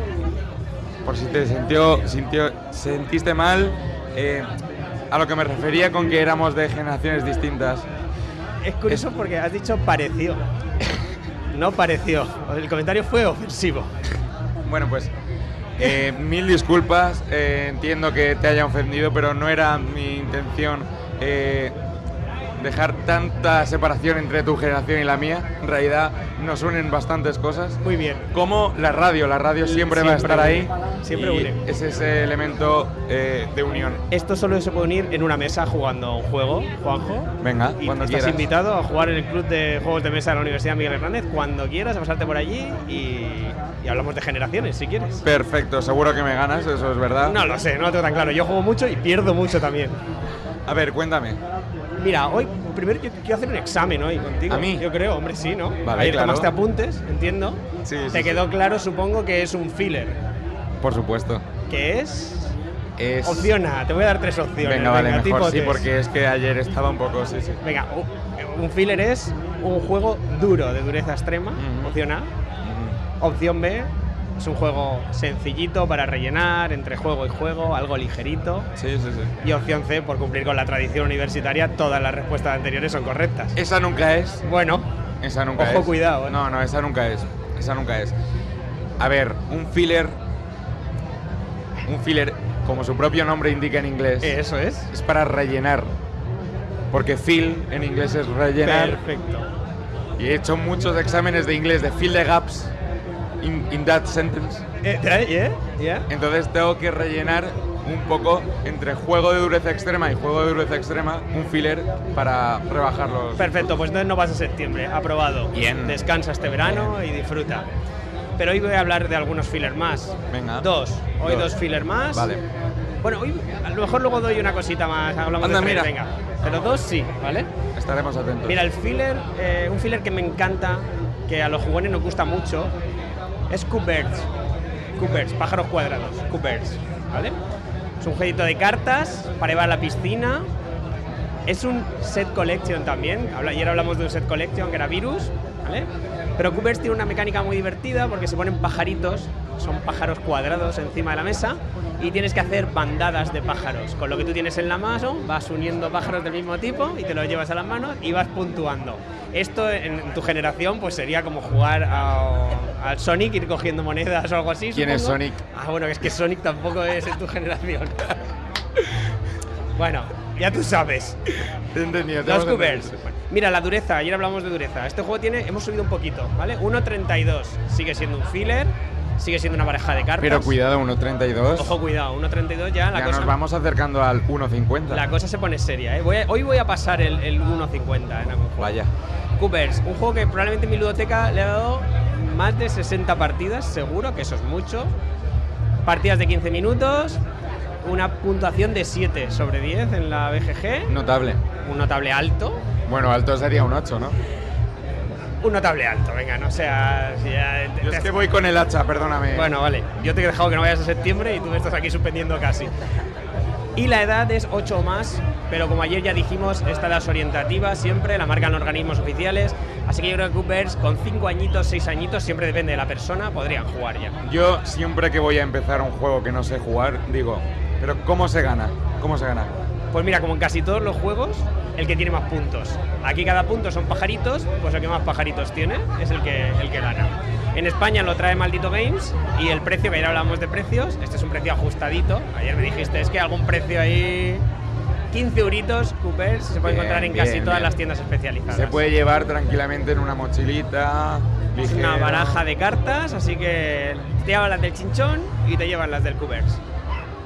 por si te sintió, sintió, sentiste mal, eh, a lo que me refería con que éramos de generaciones distintas. Es curioso porque has dicho pareció. No pareció. El comentario fue ofensivo. Bueno, pues eh, mil disculpas. Eh, entiendo que te haya ofendido, pero no era mi intención eh, dejar tanta separación entre tu generación y la mía. En realidad nos unen bastantes cosas. Muy bien. Como la radio. La radio siempre, siempre va a estar ahí. Siempre y une. Es ese elemento eh, de unión. Esto solo se puede unir en una mesa jugando un juego, Juanjo. Venga, y cuando estás quieras. invitado a jugar en el Club de Juegos de Mesa de la Universidad Miguel Hernández cuando quieras, a pasarte por allí y, y hablamos de generaciones, si quieres. Perfecto, seguro que me ganas, eso es verdad. No lo sé, no lo tengo tan claro. Yo juego mucho y pierdo mucho también. A ver, cuéntame. Mira, hoy primero yo quiero hacer un examen hoy contigo. ¿A mí? Yo creo, hombre, sí, ¿no? Vale, Ayer claro. tomaste apuntes, entiendo. Sí, sí, Te sí. quedó claro, supongo, que es un filler. Por supuesto. ¿Qué es? Es... Opción A, te voy a dar tres opciones. Venga, vale, mejor tipo sí, test. porque es que ayer estaba un poco... Sí, sí. Venga, un, un filler es un juego duro, de dureza extrema, uh-huh. Opción A. Uh-huh. Opción B, es un juego sencillito para rellenar, entre juego y juego, algo ligerito. Sí, sí, sí. Y opción C, por cumplir con la tradición universitaria, todas las respuestas anteriores son correctas. Esa nunca es. Bueno. Esa nunca ojo, es. cuidado. ¿eh? No, no, esa nunca es. Esa nunca es. A ver, un filler... Un filler, como su propio nombre indica en inglés... Eso es. Es para rellenar. Porque fill en inglés es rellenar. Perfecto. Y he hecho muchos exámenes de inglés de fill the gaps in, in that sentence. Eh, yeah, yeah. Entonces tengo que rellenar un poco entre juego de dureza extrema y juego de dureza extrema, un filler para rebajarlos. Perfecto, pues entonces no vas a septiembre, aprobado. Bien. Descansa este verano Bien. y disfruta. Pero hoy voy a hablar de algunos fillers más. Venga. Dos. Hoy dos, dos fillers más. Vale. Bueno, hoy a lo mejor luego doy una cosita más. Hablamos Anda, de tres, mira. Venga. Pero dos sí, ¿vale? Estaremos atentos. Mira, el filler, eh, un filler que me encanta, que a los jugones nos gusta mucho, es Cubers. Cubers, pájaros cuadrados. Cubers, ¿vale? Es un jueguito de cartas para llevar a la piscina. Es un set collection también. Ayer hablamos de un set collection que era Virus, ¿vale? Pero Cubers tiene una mecánica muy divertida porque se ponen pajaritos, son pájaros cuadrados encima de la mesa y tienes que hacer bandadas de pájaros. Con lo que tú tienes en la mano vas uniendo pájaros del mismo tipo y te los llevas a las manos y vas puntuando. Esto en tu generación pues sería como jugar al Sonic, ir cogiendo monedas o algo así. ¿Quién supongo. es Sonic? Ah, bueno, es que Sonic tampoco es en tu generación. Bueno, ya tú sabes. Te he entendido. Los Cubers. Mira, la dureza, ayer hablamos de dureza. Este juego tiene, hemos subido un poquito, ¿vale? uno treinta y dos, sigue siendo un filler, sigue siendo una pareja de cartas. Pero cuidado, uno treinta y dos. Ojo, cuidado, uno treinta y dos ya la ya cosa... nos vamos acercando al uno cincuenta. La cosa se pone seria, ¿eh? Voy a, hoy voy a pasar el, el uno cincuenta en algún juego. Vaya. Cubers, un juego que probablemente en mi ludoteca le ha dado más de sesenta partidas, seguro, que eso es mucho. Partidas de quince minutos, una puntuación de siete sobre diez en la B G G. Notable. Un notable alto. Bueno, alto sería un ocho, ¿no? Un notable alto, venga, no sea... Si ya, Yo es que voy con el hacha, perdóname. Bueno, vale, yo te he dejado que no vayas a septiembre y tú me estás aquí suspendiendo casi. Y la edad es ocho o más, pero como ayer ya dijimos, esta edad es orientativa siempre, la marcan organismos oficiales, así que yo creo que Coopers con cinco añitos, seis añitos, siempre depende de la persona, podrían jugar ya. Yo siempre que voy a empezar un juego que no sé jugar, digo, pero ¿cómo se gana? ¿Cómo se gana? Pues mira, como en casi todos los juegos, el que tiene más puntos. Aquí cada punto son pajaritos, pues el que más pajaritos tiene es el que, el que gana. En España lo trae Maldito Games y el precio, que ayer hablamos de precios, este es un precio ajustadito. Ayer me dijiste, es que algún precio ahí... quince euritos, Coopers, se puede Bien, encontrar en bien, casi todas bien. las tiendas especializadas. Se puede llevar tranquilamente en una mochilita. Es ligera. una baraja de cartas, así que te llevan las del chinchón y te llevan las del Coopers.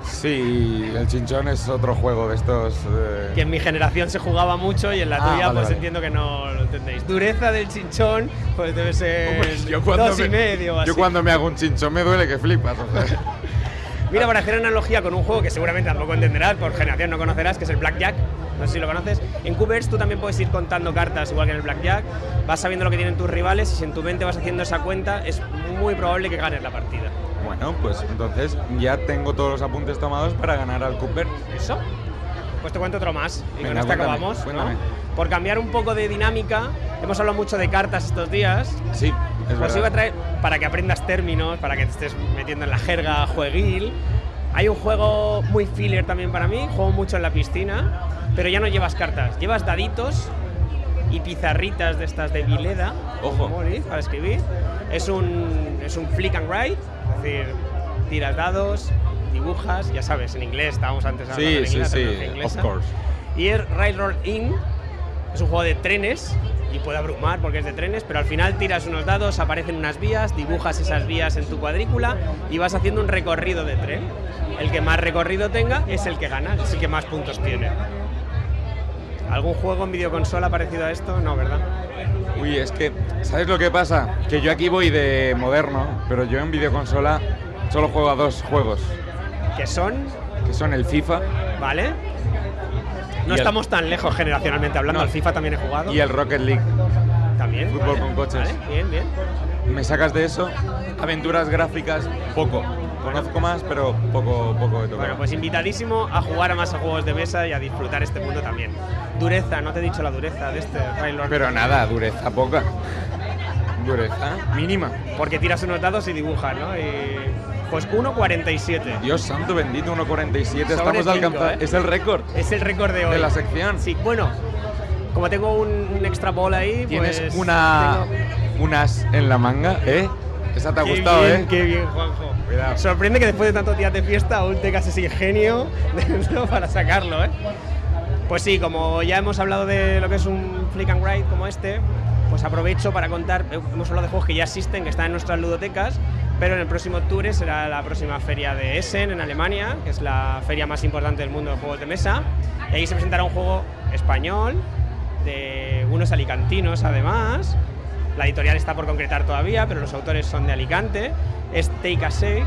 Sí, el chinchón es otro juego de estos... Eh... Que en mi generación se jugaba mucho y en la ah, tuya vale, pues vale. entiendo que no lo entendéis. Dureza del chinchón pues debe ser Hombre, yo cuando dos me, y medio o así. Yo cuando me hago un chinchón me duele que flipas, o sea. Mira, para hacer analogía con un juego que seguramente tampoco entenderás, por generación no conocerás, que es el Blackjack. No sé si lo conoces. En Coopers tú también puedes ir contando cartas, igual que en el Blackjack. Vas sabiendo lo que tienen tus rivales y si en tu mente vas haciendo esa cuenta, es muy probable que ganes la partida. Bueno, pues entonces ya tengo todos los apuntes tomados para ganar al Cooper. ¿Eso? Pues te cuento otro más y Venga, con esto cuéntame, acabamos. ¿no? cuéntame. Por cambiar un poco de dinámica, hemos hablado mucho de cartas estos días. Sí, es pues verdad. iba a traer, para que aprendas términos, para que te estés metiendo en la jerga jueguil. Hay un juego muy filler también para mí, juego mucho en la piscina, pero ya no llevas cartas, llevas daditos y pizarritas de estas de Vileda. Ojo. Molis, para escribir. Es un, es un flick and write, es decir, tiras dados, dibujas, ya sabes, en inglés, estábamos antes hablando Sí, en sí, inglés, sí, terminología inglesa. of course. Y es Railroad Inn, es un juego de trenes y puede abrumar porque es de trenes, pero al final tiras unos dados, aparecen unas vías, dibujas esas vías en tu cuadrícula y vas haciendo un recorrido de tren. El que más recorrido tenga es el que gana, es el que más puntos tiene. ¿Algún juego en videoconsola parecido a esto? No, ¿verdad? Uy, es que, ¿sabes lo que pasa? Que yo aquí voy de moderno, pero yo en videoconsola solo juego a dos juegos. ¿Qué son? Que son el FIFA. Vale. No Y estamos tan lejos generacionalmente hablando, No. al FIFA también he jugado. Y el Rocket League. También. Fútbol vale. con coches. Vale, bien, bien. Me sacas de eso, aventuras gráficas, poco. Conozco más, pero poco, poco de todo. Bueno, pues invitadísimo a jugar a más a juegos de mesa y a disfrutar este mundo también. Dureza, no te he dicho la dureza de este Railroad. Pero nada, dureza poca. Dureza mínima. Porque tiras unos dados y dibujas, ¿no? Y pues uno cuarenta y siete. Dios santo bendito, uno cuarenta y siete. Sobre Estamos cinco, alcanzando. ¿eh? Es el récord. Es el récord de hoy. De la sección. Sí, bueno, como tengo un, un extra ball ahí, Tienes pues una. tengo- unas en la manga, ¿eh? Esa te ha Qué gustado, bien, ¿eh? Qué bien, Juanjo. Cuidado. Sorprende que después de tantos días de fiesta aún tengas ese ingenio dentro para sacarlo, ¿eh? Pues sí, como ya hemos hablado de lo que es un flick and write como este, pues aprovecho para contar, hemos hablado de juegos que ya existen, que están en nuestras ludotecas, pero en el próximo octubre será la próxima feria de Essen en Alemania, que es la feria más importante del mundo de juegos de mesa, y ahí se presentará un juego español de unos alicantinos además. La editorial está por concretar todavía, pero los autores son de Alicante. Es Take a Shake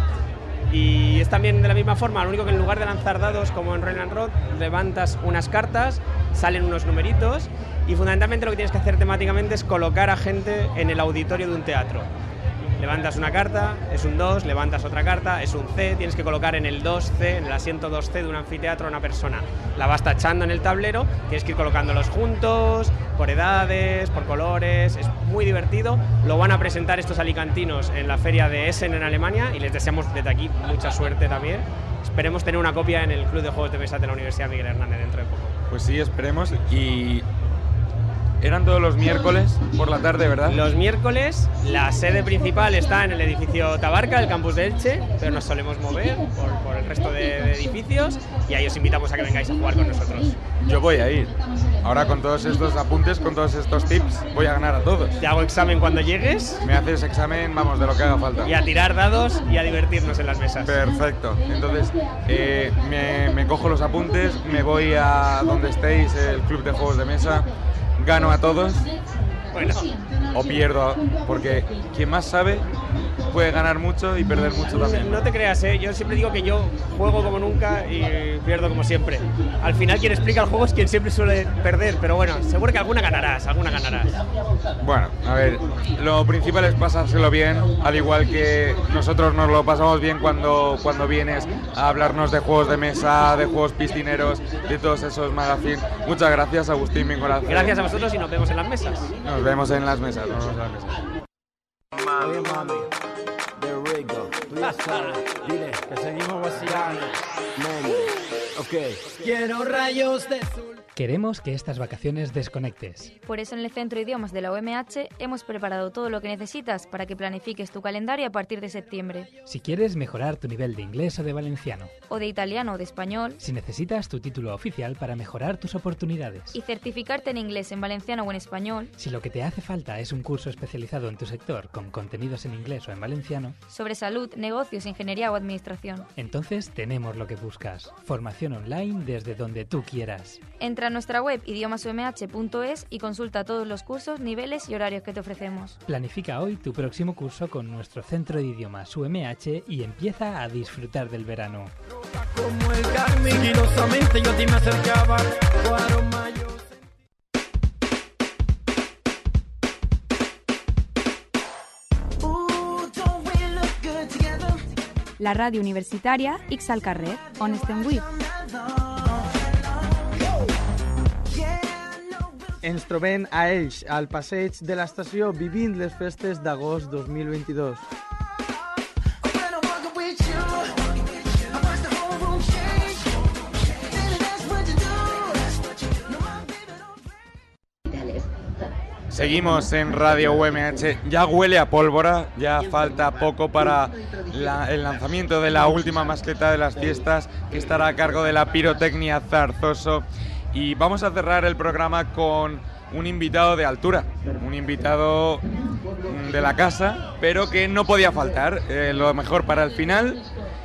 y es también de la misma forma, lo único que en lugar de lanzar dados como en Roll and Roll, levantas unas cartas, salen unos numeritos y fundamentalmente lo que tienes que hacer temáticamente es colocar a gente en el auditorio de un teatro. Levantas una carta, es un dos, levantas otra carta, es un C, tienes que colocar en el dos C, en el asiento dos C de un anfiteatro a una persona. La vas tachando en el tablero, tienes que ir colocándolos juntos, por edades, por colores, es muy divertido. Lo van a presentar estos alicantinos en la feria de Essen en Alemania y les deseamos desde aquí mucha suerte también. Esperemos tener una copia en el Club de Juegos de Mesa de la Universidad Miguel Hernández dentro de poco. Pues sí, esperemos. Y eran todos los miércoles por la tarde, ¿verdad? Los miércoles, la sede principal está en el edificio Tabarca, el campus de Elche, pero nos solemos mover por, por el resto de, de edificios y ahí os invitamos a que vengáis a jugar con nosotros. Yo voy a ir. Ahora con todos estos apuntes, con todos estos tips, voy a ganar a todos. Te hago examen cuando llegues. Me haces examen, vamos, de lo que haga falta. Y a tirar dados y a divertirnos en las mesas. Perfecto. Entonces, eh, me, me cojo los apuntes, me voy a donde estéis, el club de juegos de mesa, gano a todos. Bueno. O pierdo, porque quien más sabe puede ganar mucho y perder mucho también. No te creas, ¿eh? Yo siempre digo que yo juego como nunca y pierdo como siempre. Al final quien explica el juego es quien siempre suele perder, pero bueno, seguro que alguna ganarás, alguna ganarás. Bueno, a ver, lo principal es pasárselo bien, al igual que nosotros nos lo pasamos bien cuando, cuando vienes a hablarnos de juegos de mesa, de juegos piscineros, de todos esos magazines. Muchas gracias, Agustín Mingoraz. Gracias a vosotros y nos vemos en las mesas. Nos vemos en las mesas, nos vemos en las mesas. Oye, mami, de Rigo, tú ya sabes, dile que seguimos vacilando. Mami, ok. Quiero rayos de sol. Queremos que estas vacaciones desconectes. Por eso en el Centro de Idiomas de la U M H hemos preparado todo lo que necesitas para que planifiques tu calendario a partir de septiembre. Si quieres mejorar tu nivel de inglés o de valenciano. O de italiano o de español. Si necesitas tu título oficial para mejorar tus oportunidades. Y certificarte en inglés, en valenciano o en español. Si lo que te hace falta es un curso especializado en tu sector con contenidos en inglés o en valenciano. Sobre salud, negocios, ingeniería o administración. Entonces tenemos lo que buscas. Formación online desde donde tú quieras. Entra a nuestra web idiomas u m h punto es y consulta todos los cursos, niveles y horarios que te ofrecemos. Planifica hoy tu próximo curso con nuestro Centro de Idiomas U M H y empieza a disfrutar del verano. Como el Carmen, sigilosamente yo a ti me acercaba. La radio universitaria X al carrer, on estem avui. Ens trobem a Elx, al passeig de l'estació, vivint les festes d'agost dos mil vint-i-dos. Seguimos en Radio U M H, ya huele a pólvora, ya falta poco para la, el lanzamiento de la última mascleta de las fiestas, que estará a cargo de la pirotecnia Zarzoso. Y vamos a cerrar el programa con un invitado de altura, un invitado de la casa, pero que no podía faltar, eh, lo mejor para el final.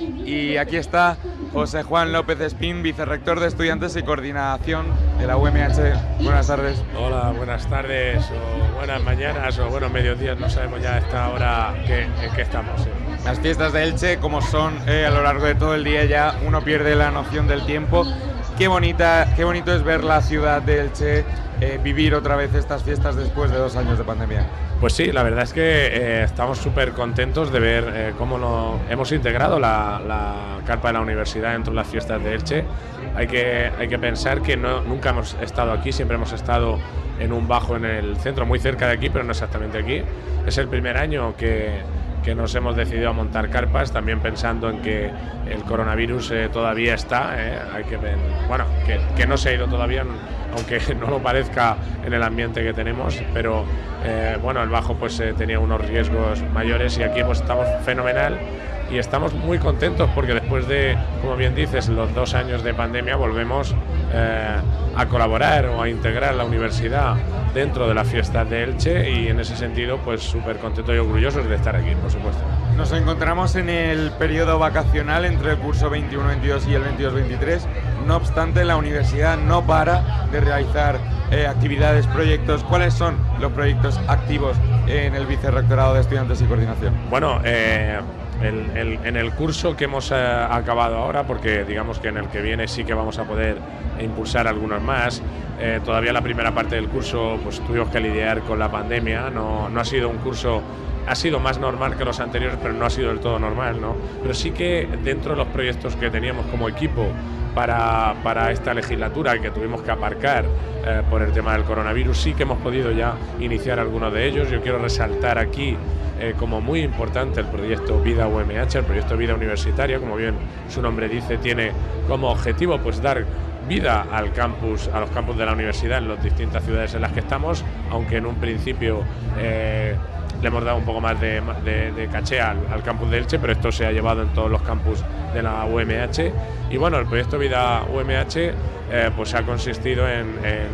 Y aquí está José Juan López Espín, vicerrector de Estudiantes y Coordinación de la U M H. Buenas tardes. Hola, buenas tardes, o buenas mañanas, o buenos mediodías, no sabemos ya a esta hora que, en qué estamos. ¿eh? Las fiestas de Elche, como son eh, a lo largo de todo el día, ya uno pierde la noción del tiempo. Qué bonita, qué bonito es ver la ciudad de Elche eh, vivir otra vez estas fiestas después de dos años de pandemia. Pues sí, la verdad es que eh, estamos súper contentos de ver eh, cómo lo, hemos integrado la, la carpa de la universidad dentro de las fiestas de Elche. Hay que, hay que pensar que no, nunca hemos estado aquí, siempre hemos estado en un bajo en el centro, muy cerca de aquí, pero no exactamente aquí. Es el primer año que, que nos hemos decidido a montar carpas, también pensando en que el coronavirus eh, todavía está, eh, hay que ver, bueno, que, que no se ha ido todavía, aunque no lo parezca en el ambiente que tenemos, pero eh, bueno, el bajo pues eh, tenía unos riesgos mayores y aquí pues estamos fenomenal y estamos muy contentos porque después de, como bien dices, los dos años de pandemia volvemos eh, a colaborar o a integrar la universidad dentro de las fiestas de Elche y en ese sentido pues súper contentos y orgullosos de estar aquí, por supuesto. Nos encontramos en el periodo vacacional entre el curso veintiuno veintidós y el veintidós veintitrés. No obstante, la universidad no para de realizar eh, actividades, proyectos. ¿Cuáles son los proyectos activos en el Vicerrectorado de Estudiantes y Coordinación? Bueno, eh, el, el, en el curso que hemos eh, acabado ahora, porque digamos que en el que viene sí que vamos a poder impulsar algunos más. Eh, todavía la primera parte del curso pues tuvimos que lidiar con la pandemia, no, no ha sido un curso... Ha sido más normal que los anteriores, pero no ha sido del todo normal, ¿no? Pero sí que dentro de los proyectos que teníamos como equipo para, para esta legislatura y que tuvimos que aparcar eh, por el tema del coronavirus, sí que hemos podido ya iniciar algunos de ellos. Yo quiero resaltar aquí eh, como muy importante el proyecto Vida U M H, el proyecto Vida Universitaria, como bien su nombre dice, tiene como objetivo pues dar vida al campus, a los campus de la universidad en las distintas ciudades en las que estamos, aunque en un principio eh, le hemos dado un poco más de, de, de caché al, al campus de Elche, pero esto se ha llevado en todos los campus de la U M H. Y bueno, el proyecto Vida U M H eh, pues ha consistido en,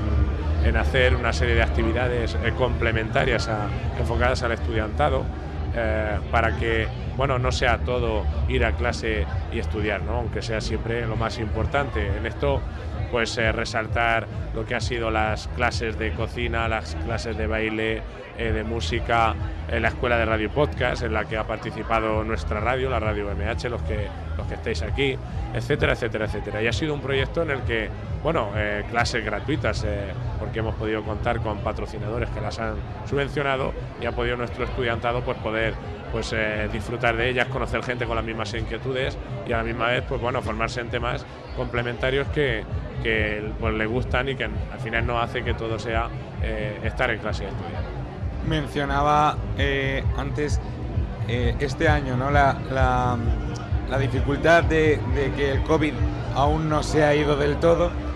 en, en hacer una serie de actividades eh, complementarias a, enfocadas al estudiantado, eh, para que bueno, no sea todo ir a clase y estudiar, ¿no? Aunque sea siempre lo más importante. En esto pues eh, resaltar lo que han sido las clases de cocina, las clases de baile, eh, de música, en la escuela de radio podcast en la que ha participado nuestra radio, la radio U M H, los que, los que estáis aquí, etcétera, etcétera, etcétera. Y ha sido un proyecto en el que, bueno, eh, clases gratuitas, eh, porque hemos podido contar con patrocinadores que las han subvencionado y ha podido nuestro estudiantado pues poder pues eh, disfrutar de ellas, conocer gente con las mismas inquietudes y a la misma vez pues bueno, formarse en temas complementarios que, que pues, le gustan y que al final no hace que todo sea eh, estar en clase y estudiar. Mencionaba eh, antes eh, este año, ¿no? la, la, la dificultad de, de que el COVID aún no se ha ido del todo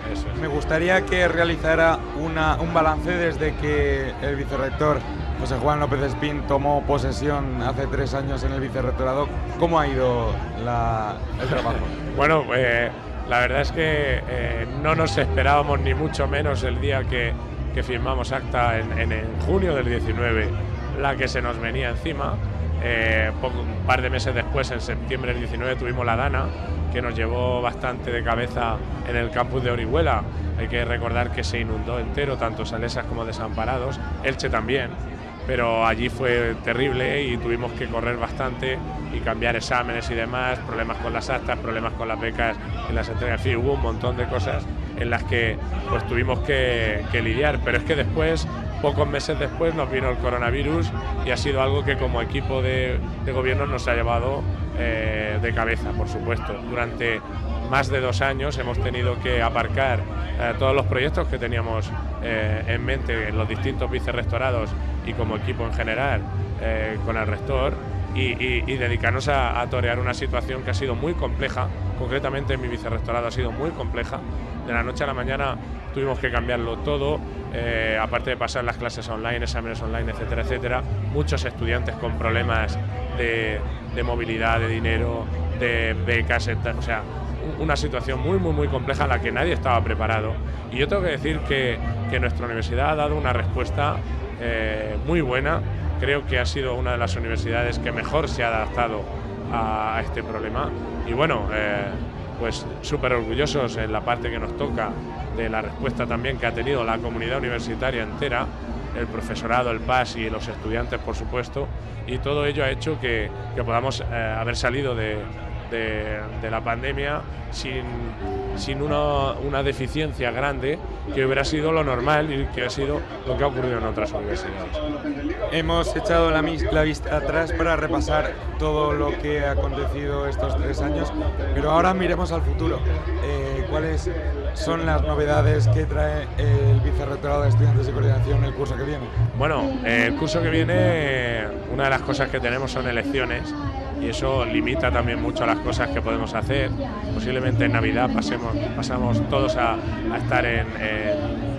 Eso es. Me gustaría que realizara una, un balance desde que el vicerrector José Juan López Espín tomó posesión hace tres años en el vicerrectorado. ¿Cómo ha ido la, el trabajo? Bueno, eh, la verdad es que eh, no nos esperábamos ni mucho menos el día que, que firmamos acta en, en, en junio del diecinueve, la que se nos venía encima. Eh, poco, un par de meses después, en septiembre del diecinueve, tuvimos la Dana, que nos llevó bastante de cabeza en el campus de Orihuela. Hay que recordar que se inundó entero, tanto Salesas como Desamparados, Elche también, pero allí fue terrible y tuvimos que correr bastante y cambiar exámenes y demás, problemas con las actas, problemas con las becas y las entregas, en fin, hubo un montón de cosas en las que pues tuvimos que, que lidiar, pero es que después, pocos meses después, nos vino el coronavirus y ha sido algo que como equipo de, de gobierno nos ha llevado eh, de cabeza, por supuesto. Durante más de dos años hemos tenido que aparcar eh, todos los proyectos que teníamos eh, en mente en los distintos vicerrectorados y como equipo en general eh, con el rector y, y, y dedicarnos a, a torear una situación que ha sido muy compleja. Concretamente en mi vicerrectorado ha sido muy compleja. De la noche a la mañana tuvimos que cambiarlo todo, eh, aparte de pasar las clases online, exámenes online, etcétera, etcétera. Muchos estudiantes con problemas de, de movilidad, de dinero, de becas, o sea, una situación muy, muy, muy compleja a la que nadie estaba preparado. Y yo tengo que decir que, que nuestra universidad ha dado una respuesta eh, muy buena. Creo que ha sido una de las universidades que mejor se ha adaptado a, a este problema. Y bueno, eh, pues súper orgullosos en la parte que nos toca de la respuesta también que ha tenido la comunidad universitaria entera, el profesorado, el P A S y los estudiantes, por supuesto, y todo ello ha hecho que, que podamos eh, haber salido de, de, de la pandemia sin, sin una, una deficiencia grande que hubiera sido lo normal y que ha sido lo que ha ocurrido en otras universidades. Hemos echado la, la vista atrás para repasar todo lo que ha acontecido estos tres años, pero ahora miremos al futuro. Eh, ¿Cuáles son las novedades que trae el Vicerrectorado de Estudiantes y Coordinación el curso que viene? Bueno, eh, el curso que viene, una de las cosas que tenemos son elecciones y eso limita también mucho las cosas que podemos hacer. Posiblemente en Navidad pasemos, pasamos todos a, a estar en, en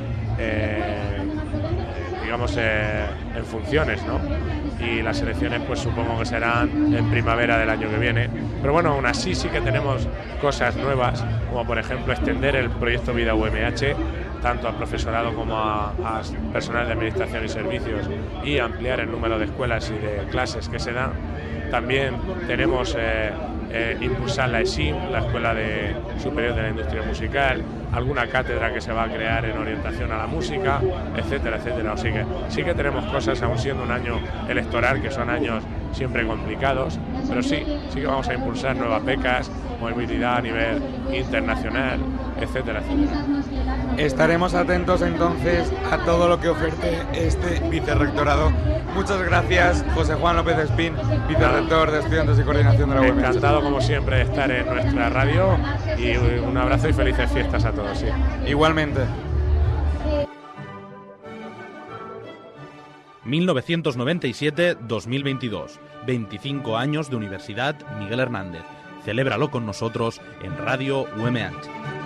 eh, digamos, eh, en funciones, ¿no? Y las elecciones pues supongo que serán en primavera del año que viene. Pero bueno, aún así sí que tenemos cosas nuevas, como por ejemplo extender el proyecto Vida U M H, tanto al profesorado como a, a personal de administración y servicios, y ampliar el número de escuelas y de clases que se dan. También tenemos eh, eh, impulsar la E S I M, la Escuela de Superior de la Industria Musical, alguna cátedra que se va a crear en orientación a la música, etcétera, etcétera. Así que sí que tenemos cosas, aún siendo un año electoral, que son años siempre complicados, pero sí, sí que vamos a impulsar nuevas becas, movilidad a nivel internacional, etcétera, etcétera. Estaremos atentos entonces a todo lo que ofrece este vicerrectorado. Muchas gracias, José Juan López Espín, vicerrector de Estudiantes y Coordinación de la U M H. Encantado, como siempre, de estar en nuestra radio y un abrazo y felices fiestas a todos. Sí. Igualmente. mil novecientos noventa y siete a dos mil veintidós. veinticinco años de Universidad Miguel Hernández. Celébralo con nosotros en Radio U M H.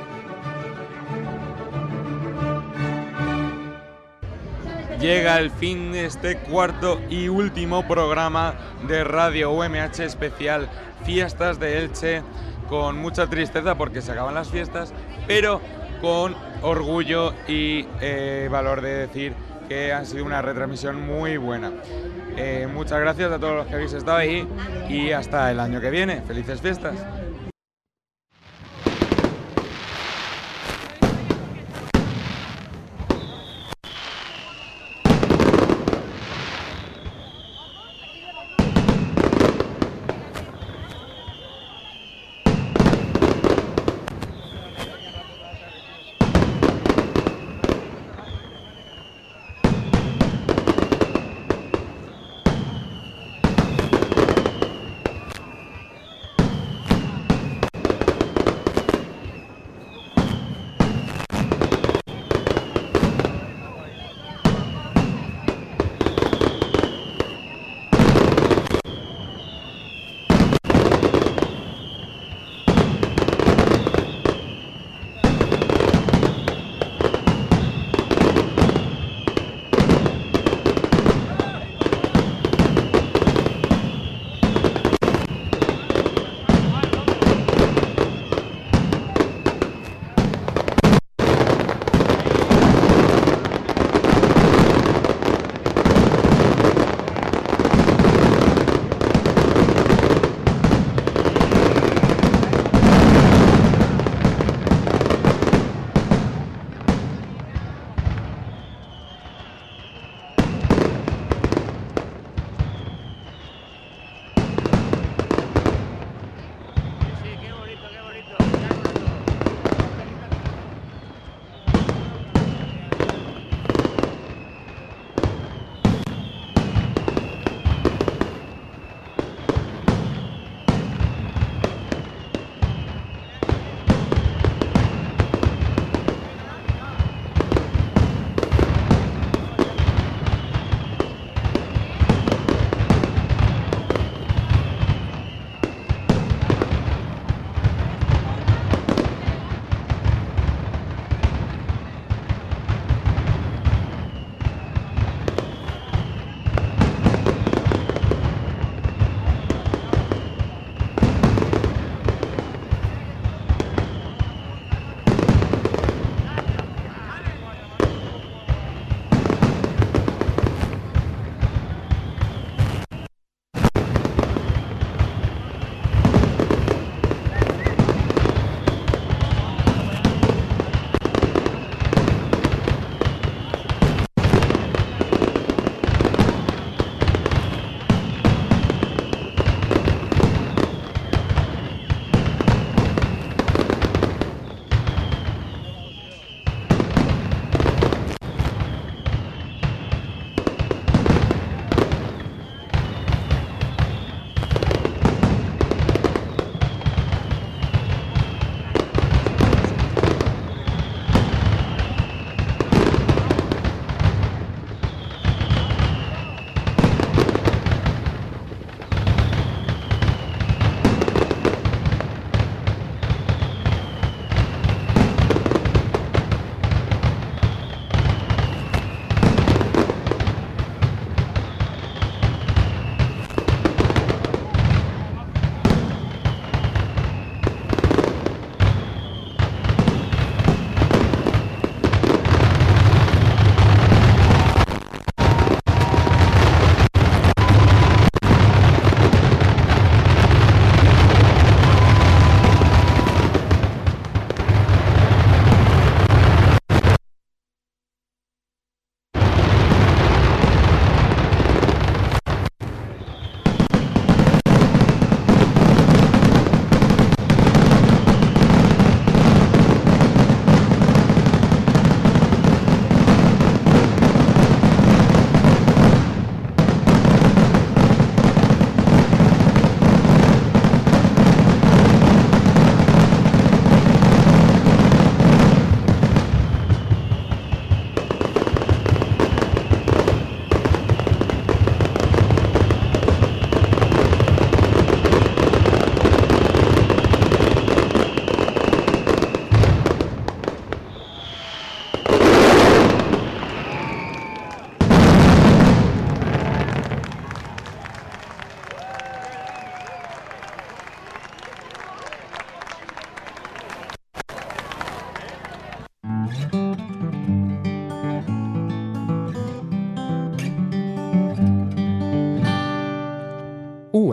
Llega el fin de este cuarto y último programa de Radio U M H especial Fiestas de Elche, con mucha tristeza porque se acaban las fiestas, pero con orgullo y eh, valor de decir que han sido una retransmisión muy buena. Eh, muchas gracias a todos los que habéis estado ahí y hasta el año que viene. ¡Felices fiestas!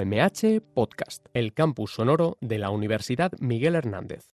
U M H Podcast, el campus sonoro de la Universidad Miguel Hernández.